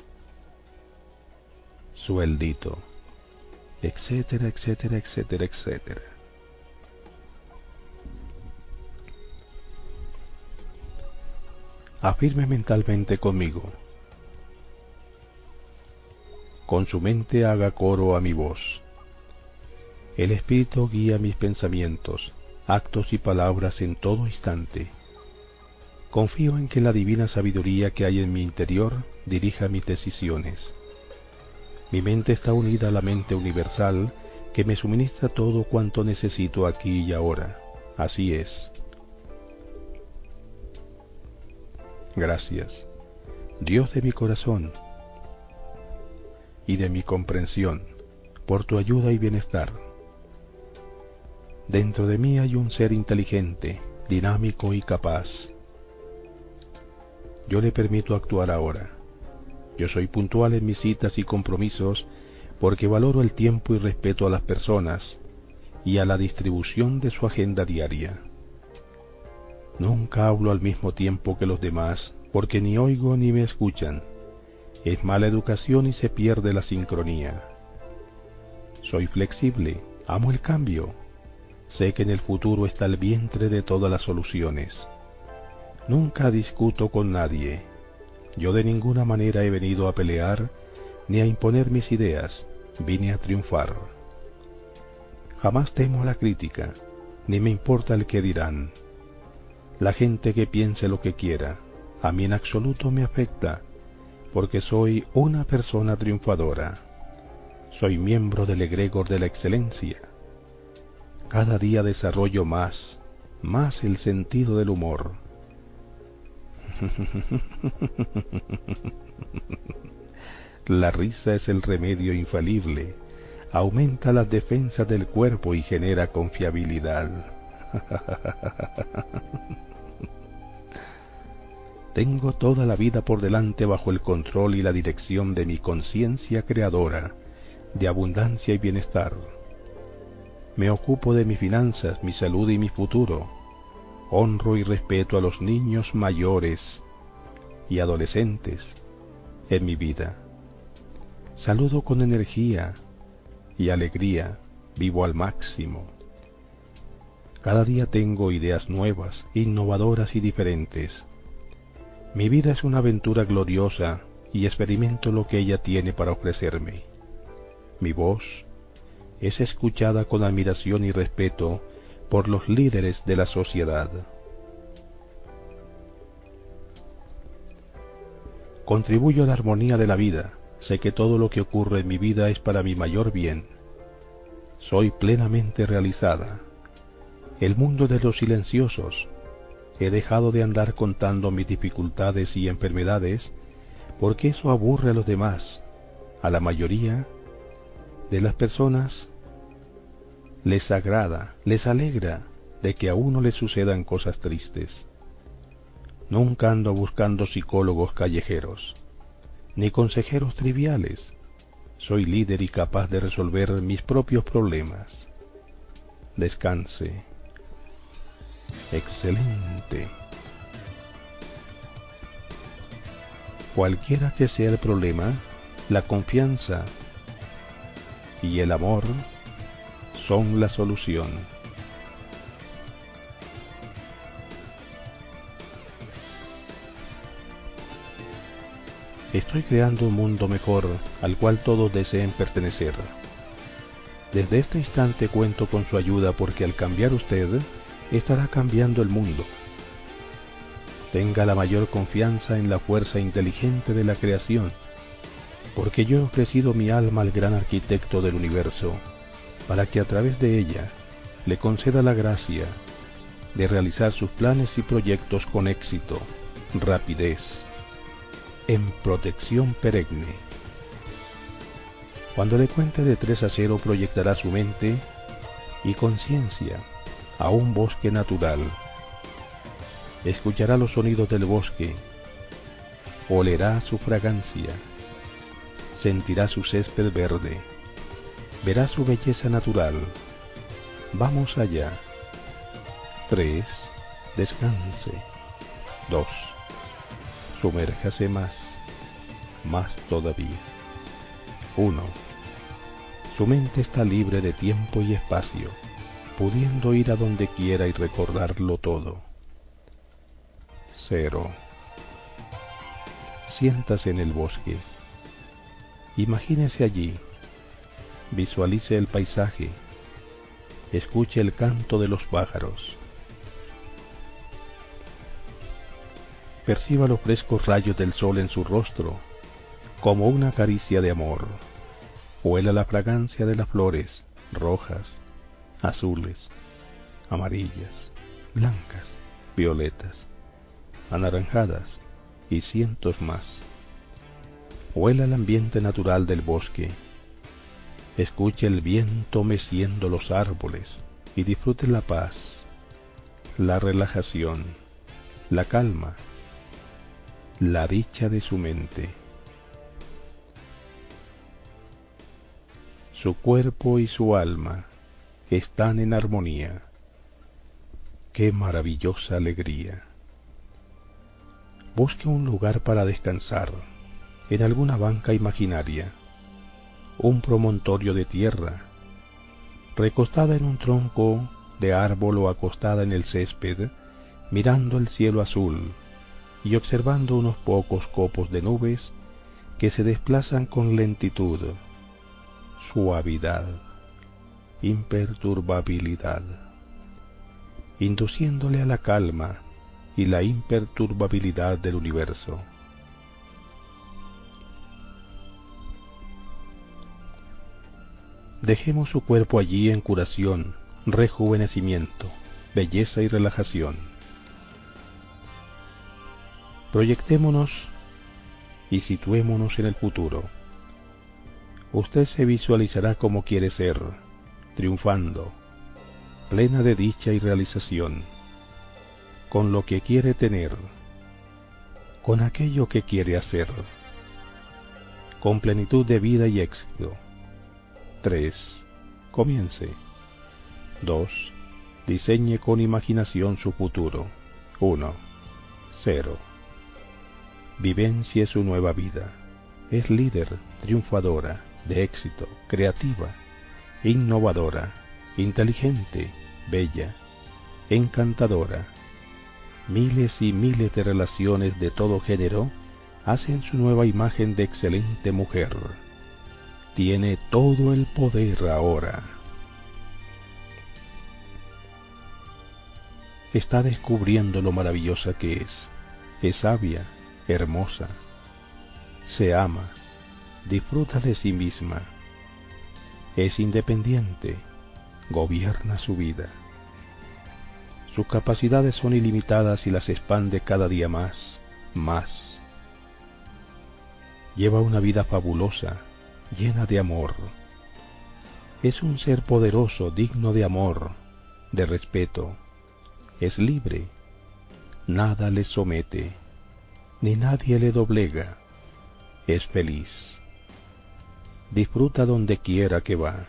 sueldito, etcétera, etcétera, etcétera, etcétera. Afirme mentalmente conmigo. Con su mente haga coro a mi voz. El Espíritu guía mis pensamientos, actos y palabras en todo instante. Confío en que la divina sabiduría que hay en mi interior dirija mis decisiones. Mi mente está unida a la mente universal que me suministra todo cuanto necesito aquí y ahora. Así es. Gracias, Dios de mi corazón y de mi comprensión, por tu ayuda y bienestar. Dentro de mí hay un ser inteligente, dinámico y capaz. Yo le permito actuar ahora. Yo soy puntual en mis citas y compromisos porque valoro el tiempo y respeto a las personas y a la distribución de su agenda diaria. Nunca hablo al mismo tiempo que los demás porque ni oigo ni me escuchan. Es mala educación y se pierde la sincronía. Soy flexible, amo el cambio. Sé que en el futuro está el vientre de todas las soluciones. Nunca discuto con nadie. Yo de ninguna manera he venido a pelear ni a imponer mis ideas, vine a triunfar. Jamás temo la crítica, ni me importa el que dirán. La gente que piense lo que quiera, a mí en absoluto me afecta, porque soy una persona triunfadora. Soy miembro del egregor de la excelencia. Cada día desarrollo más el sentido del humor. La risa es el remedio infalible, aumenta las defensas del cuerpo y genera confiabilidad. Tengo toda la vida por delante bajo el control y la dirección de mi conciencia creadora, de abundancia y bienestar. Me ocupo de mis finanzas, mi salud y mi futuro. Honro y respeto a los niños mayores y adolescentes en mi vida. Saludo con energía y alegría, vivo al máximo. Cada día tengo ideas nuevas, innovadoras y diferentes. Mi vida es una aventura gloriosa y experimento lo que ella tiene para ofrecerme. Mi voz es escuchada con admiración y respeto por los líderes de la sociedad. Contribuyo a la armonía de la vida. Sé que todo lo que ocurre en mi vida es para mi mayor bien. Soy plenamente realizada. El mundo de los silenciosos. He dejado de andar contando mis dificultades y enfermedades, porque eso aburre a los demás. A la mayoría de las personas les agrada, les alegra de que a uno le sucedan cosas tristes. Nunca ando buscando psicólogos callejeros, ni consejeros triviales. Soy líder y capaz de resolver mis propios problemas. Descanse. Excelente. Cualquiera que sea el problema, la confianza y el amor son la solución. Estoy creando un mundo mejor al cual todos deseen pertenecer. Desde este instante cuento con su ayuda porque al cambiar usted, estará cambiando el mundo. Tenga la mayor confianza en la fuerza inteligente de la creación, porque yo he ofrecido mi alma al gran arquitecto del universo, para que a través de ella le conceda la gracia de realizar sus planes y proyectos con éxito, rapidez, en protección perenne. Cuando le cuente de 3 a 0 proyectará su mente y conciencia a un bosque natural. Escuchará los sonidos del bosque, olerá su fragancia, sentirá su césped verde, verá su belleza natural. Vamos allá. 3. Descanse. 2. Sumérjase más todavía. 1. Su mente está libre de tiempo y espacio, pudiendo ir a donde quiera y recordarlo todo. 0. Siéntase en el bosque. Imagínese allí. Visualice el paisaje. Escuche el canto de los pájaros. Perciba los frescos rayos del sol en su rostro, como una caricia de amor. Huela la fragancia de las flores, rojas, azules, amarillas, blancas, violetas, anaranjadas y cientos más. Huela el ambiente natural del bosque. Escuche el viento meciendo los árboles y disfrute la paz, la relajación, la calma, la dicha de su mente. Su cuerpo y su alma están en armonía. ¡Qué maravillosa alegría! Busque un lugar para descansar, en alguna banca imaginaria, un promontorio de tierra, recostada en un tronco de árbol o acostada en el césped, mirando el cielo azul y observando unos pocos copos de nubes que se desplazan con lentitud, suavidad, imperturbabilidad, induciéndole a la calma y la imperturbabilidad del universo. Dejemos su cuerpo allí en curación, rejuvenecimiento, belleza y relajación. Proyectémonos y situémonos en el futuro. Usted se visualizará como quiere ser, triunfando, plena de dicha y realización, con lo que quiere tener, con aquello que quiere hacer, con plenitud de vida y éxito. 3. Comience. 2. Diseñe con imaginación su futuro. 1. 0. Vivencie su nueva vida. Es líder, triunfadora, de éxito, creativa, innovadora, inteligente, bella, encantadora. Miles y miles de relaciones de todo género hacen su nueva imagen de excelente mujer. Tiene todo el poder ahora. Está descubriendo lo maravillosa que es. Es sabia, hermosa. Se ama, disfruta de sí misma. Es independiente, gobierna su vida. Sus capacidades son ilimitadas y las expande cada día más, más. Lleva una vida fabulosa, llena de amor. Es un ser poderoso, digno de amor, de respeto. Es libre, nada le somete, ni nadie le doblega. Es feliz. Disfruta donde quiera que va.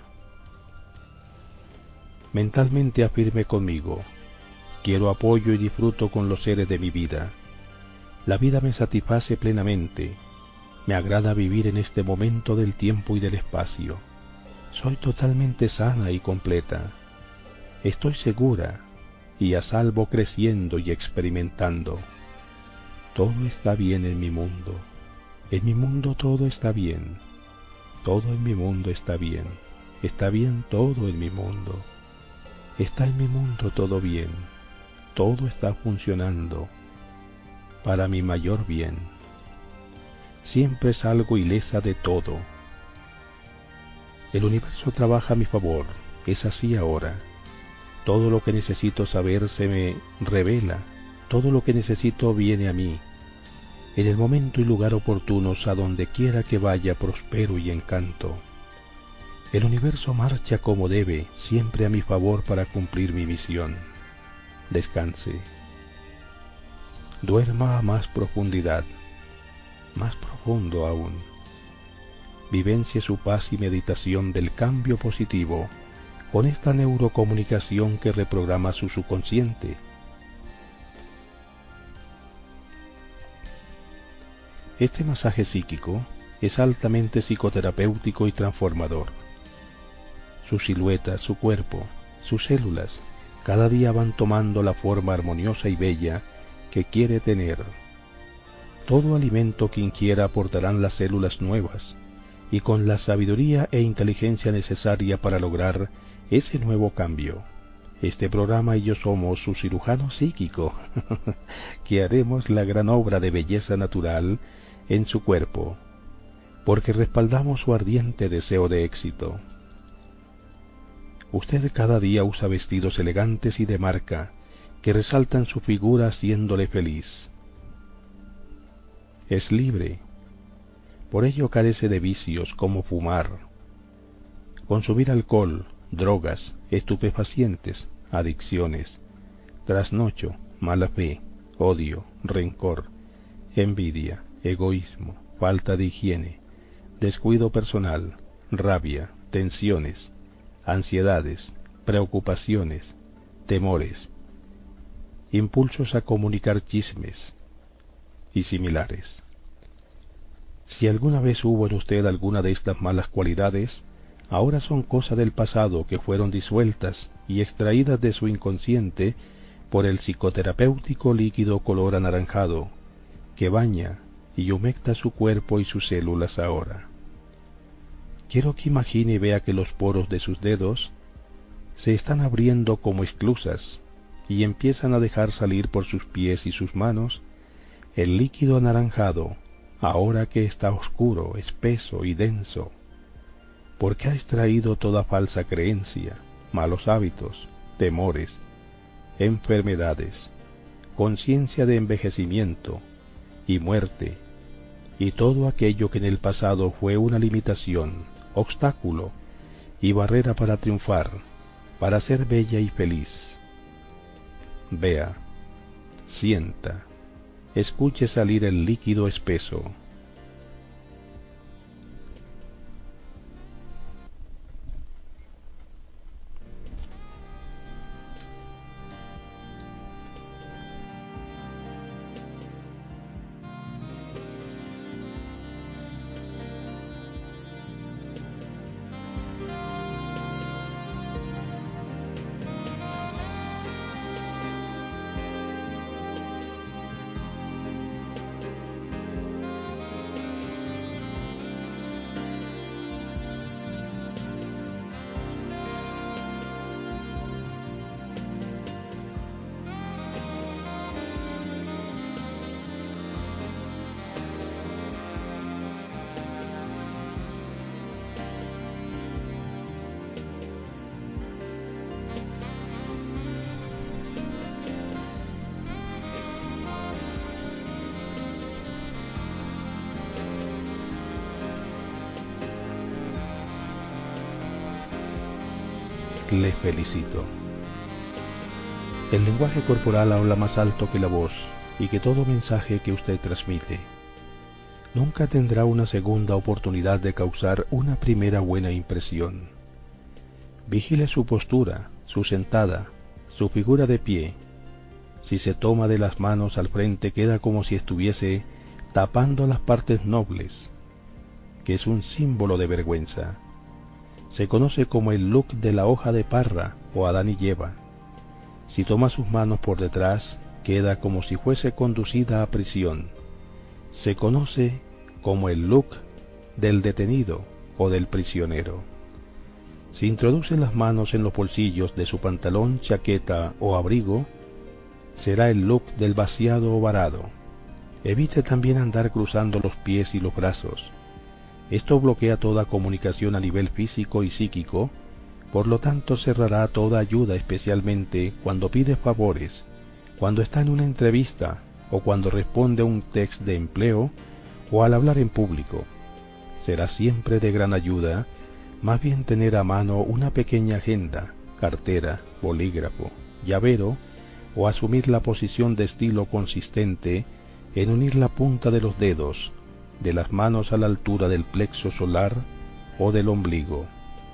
Mentalmente afirme conmigo: quiero apoyo y disfruto con los seres de mi vida. La vida me satisface plenamente. Me agrada vivir en este momento del tiempo y del espacio. Soy totalmente sana y completa. Estoy segura y a salvo, creciendo y experimentando. Todo está bien en mi mundo. En mi mundo todo está bien. Todo en mi mundo está bien. Está bien todo en mi mundo. Está en mi mundo todo bien. Todo está funcionando para mi mayor bien. Siempre salgo ilesa de todo. El universo trabaja a mi favor. Es así ahora. Todo lo que necesito saber se me revela. Todo lo que necesito viene a mí. En el momento y lugar oportunos, a donde quiera que vaya, prospero y encanto. El universo marcha como debe, siempre a mi favor para cumplir mi misión. Descanse. Duerma a más profundidad, más profundo aún. Vivencie su paz y meditación del cambio positivo con esta neurocomunicación que reprograma su subconsciente. Este masaje psíquico es altamente psicoterapéutico y transformador. Su silueta, su cuerpo, sus células, cada día van tomando la forma armoniosa y bella que quiere tener. Todo alimento que inquiera aportarán las células nuevas, y con la sabiduría e inteligencia necesaria para lograr ese nuevo cambio. Este programa y yo somos su cirujano psíquico, que haremos la gran obra de belleza natural en su cuerpo, porque respaldamos su ardiente deseo de éxito. Usted cada día usa vestidos elegantes y de marca, que resaltan su figura haciéndole feliz. Es libre, por ello carece de vicios como fumar, consumir alcohol, drogas, estupefacientes, adicciones, trasnocho, mala fe, odio, rencor, envidia, egoísmo, falta de higiene, descuido personal, rabia, tensiones, ansiedades, preocupaciones, temores, impulsos a comunicar chismes y similares. Si alguna vez hubo en usted alguna de estas malas cualidades, ahora son cosa del pasado que fueron disueltas y extraídas de su inconsciente por el psicoterapéutico líquido color anaranjado que baña y humecta su cuerpo y sus células ahora. Quiero que imagine y vea que los poros de sus dedos se están abriendo como esclusas y empiezan a dejar salir por sus pies y sus manos el líquido anaranjado, ahora que está oscuro, espeso y denso, porque ha extraído toda falsa creencia, malos hábitos, temores, enfermedades, conciencia de envejecimiento y muerte, y todo aquello que en el pasado fue una limitación, obstáculo y barrera para triunfar, para ser bella y feliz. Vea, sienta, escuche salir el líquido espeso. le felicito. El lenguaje corporal habla más alto que la voz y que todo mensaje que usted transmite. Nunca tendrá una segunda oportunidad de causar una primera buena impresión. Vigile su postura, su sentada, su figura de pie. Si se toma de las manos al frente queda como si estuviese tapando las partes nobles, que es un símbolo de vergüenza. Se conoce como el look de la hoja de parra o Adán y Eva. Si toma sus manos por detrás, queda como si fuese conducida a prisión. Se conoce como el look del detenido o del prisionero. Si introduce las manos en los bolsillos de su pantalón, chaqueta o abrigo, será el look del vaciado o varado. Evite también andar cruzando los pies y los brazos. Esto bloquea toda comunicación a nivel físico y psíquico, por lo tanto cerrará toda ayuda, especialmente cuando pide favores, cuando está en una entrevista o cuando responde a un text de empleo o al hablar en público. Será siempre de gran ayuda, más bien tener a mano una pequeña agenda, cartera, bolígrafo, llavero o asumir la posición de estilo consistente en unir la punta de los dedos, de las manos a la altura del plexo solar o del ombligo.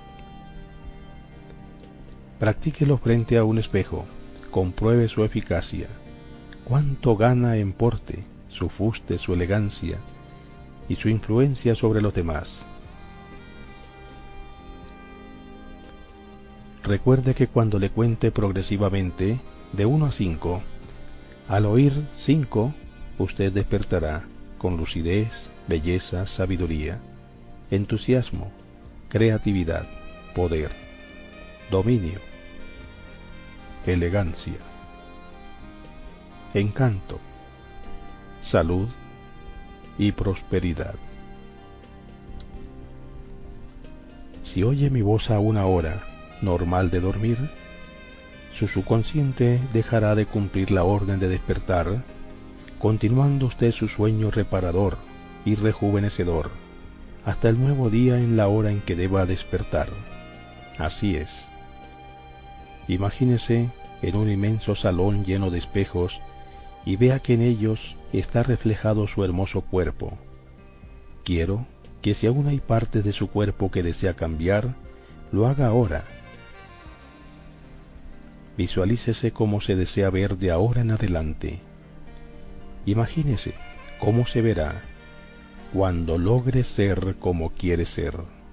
Practíquelo frente a un espejo, compruebe su eficacia, cuánto gana en porte, su fuste, su elegancia y su influencia sobre los demás. Recuerde que cuando le cuente progresivamente, de 1 a 5, al oír 5, usted despertará con lucidez, belleza, sabiduría, entusiasmo, creatividad, poder, dominio, elegancia, encanto, salud y prosperidad. Si oye mi voz a una hora normal de dormir, su subconsciente dejará de cumplir la orden de despertar, continuando usted su sueño reparador y rejuvenecedor hasta el nuevo día en la hora en que deba despertar. Así es. Imagínese en un inmenso salón lleno de espejos y vea que en ellos está reflejado su hermoso cuerpo. Quiero que si aún hay partes de su cuerpo que desea cambiar, lo haga ahora. Visualícese cómo se desea ver de ahora en adelante. Imagínese cómo se verá cuando logre ser como quiere ser.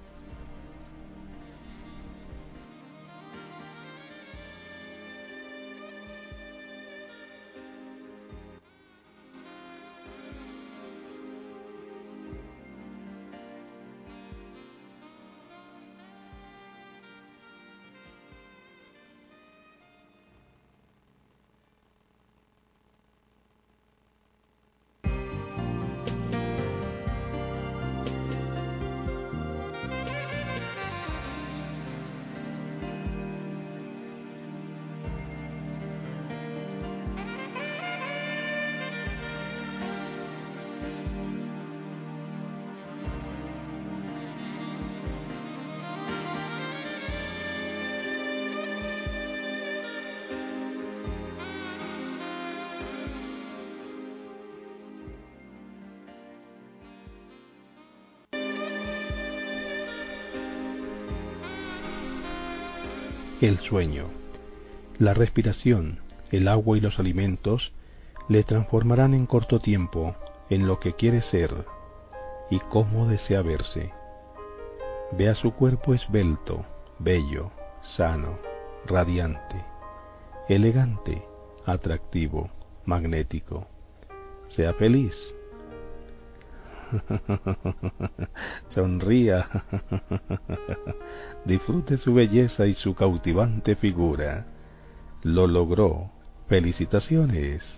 El sueño, la respiración, el agua y los alimentos le transformarán en corto tiempo en lo que quiere ser y cómo desea verse. Vea su cuerpo esbelto, bello, sano, radiante, elegante, atractivo, magnético. Sea feliz. Sonría. Disfrute su belleza y su cautivante figura. Lo logró. Felicitaciones.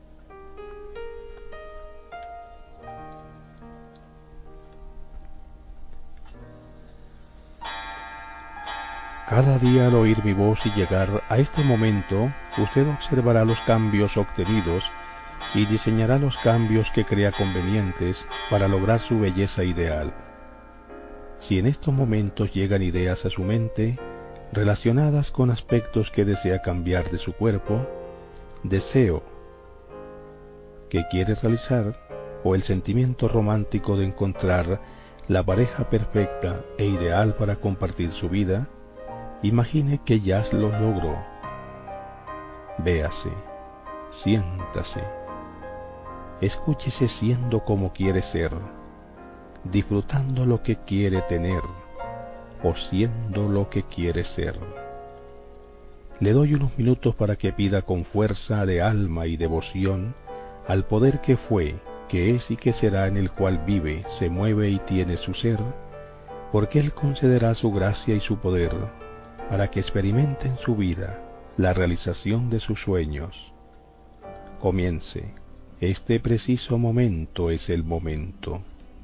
Cada día al oír mi voz y llegar a este momento, usted observará los cambios obtenidos y diseñará los cambios que crea convenientes para lograr su belleza ideal. Si en estos momentos llegan ideas a su mente, relacionadas con aspectos que desea cambiar de su cuerpo, deseo que quiere realizar, o el sentimiento romántico de encontrar la pareja perfecta e ideal para compartir su vida, imagine que ya lo logró. Véase, siéntase, escúchese siendo como quiere ser, disfrutando lo que quiere tener, o siendo lo que quiere ser. Le doy unos minutos para que pida con fuerza de alma y devoción al poder que fue, que es y que será, en el cual vive, se mueve y tiene su ser, porque Él concederá su gracia y su poder para que experimente en su vida la realización de sus sueños. Comience. Este preciso momento es el momento.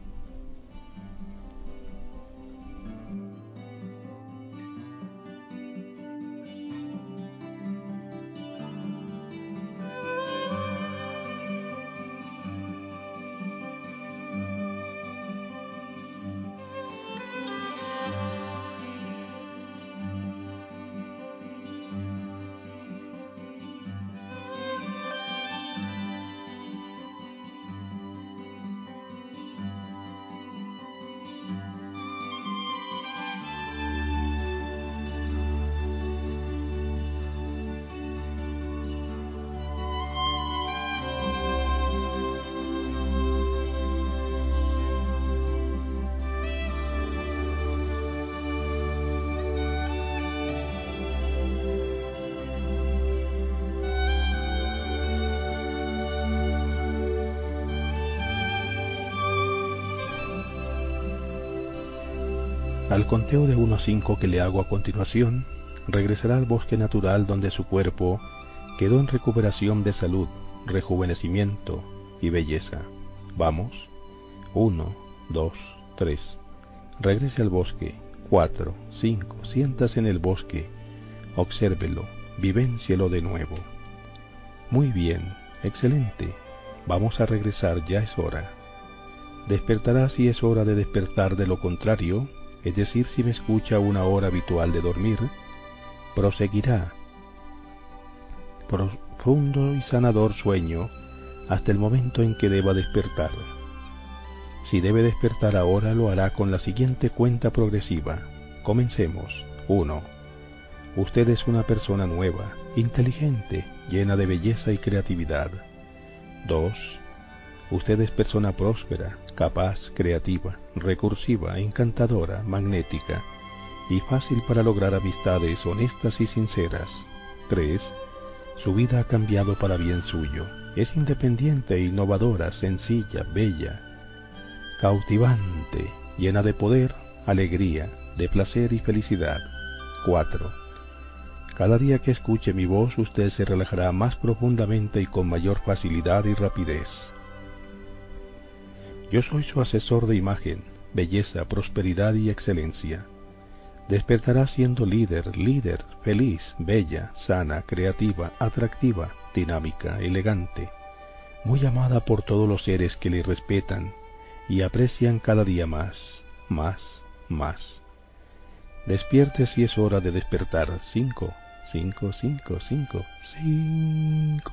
Al conteo de 1 a 5 que le hago a continuación, regresará al bosque natural donde su cuerpo quedó en recuperación de salud, rejuvenecimiento y belleza. Vamos. 1, 2, 3. Regrese al bosque. 4, 5. Siéntase en el bosque. Obsérvelo, vivéncielo de nuevo. Muy bien, excelente. Vamos a regresar, ya es hora. Despertará si es hora de despertar, de lo contrario, es decir, si me escucha a una hora habitual de dormir, proseguirá profundo y sanador sueño hasta el momento en que deba despertar. Si debe despertar ahora, lo hará con la siguiente cuenta progresiva. Comencemos. 1. Usted es una persona nueva, inteligente, llena de belleza y creatividad. 2. Usted es persona próspera, capaz, creativa, recursiva, encantadora, magnética y fácil para lograr amistades honestas y sinceras. 3. Su vida ha cambiado para bien suyo. Es independiente e innovadora, sencilla, bella, cautivante, llena de poder, alegría, de placer y felicidad. 4. Cada día que escuche mi voz, usted se relajará más profundamente y con mayor facilidad y rapidez. Yo soy su asesor de imagen, belleza, prosperidad y excelencia. Despertará siendo líder, feliz, bella, sana, creativa, atractiva, dinámica, elegante, muy amada por todos los seres que le respetan y aprecian cada día más, más. Despierte si es hora de despertar. 5, 5, 5, 5, 5.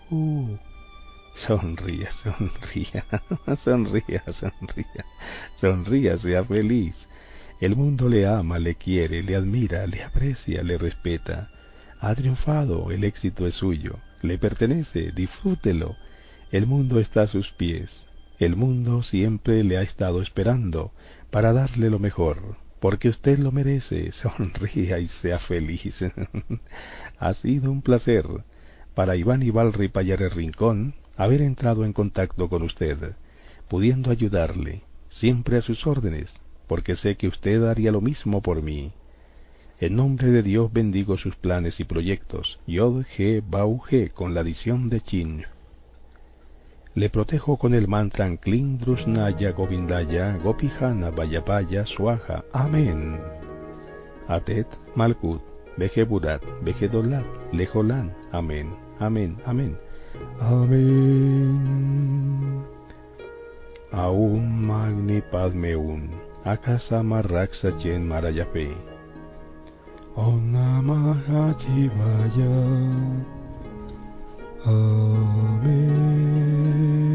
Sonría, sonría, sonría, sonría, sonría, sea feliz. El mundo le ama, le quiere, le admira, le aprecia, le respeta. Ha triunfado, el éxito es suyo, le pertenece, disfrútelo. El mundo está a sus pies. El mundo siempre le ha estado esperando para darle lo mejor, porque usted lo merece. Sonría y sea feliz. Ha sido un placer para Iván Ibalri Payare Rincón haber entrado en contacto con usted, pudiendo ayudarle, siempre a sus órdenes, porque sé que usted haría lo mismo por mí. En nombre de Dios bendigo sus planes y proyectos. Yod He Bau He, con la adición de Chin. Le protejo con el mantra Kling Drusnaya Govindaya Gopihana Vayapaya Swaha. Amén. Atet Malkut Vejeburat Vejedolat Lejolan. Amén. Amén. Amén. Amén. Aum Magni Padme Un Akasama Raksa Chen Marayape. Om Namah Shivaya. Amén.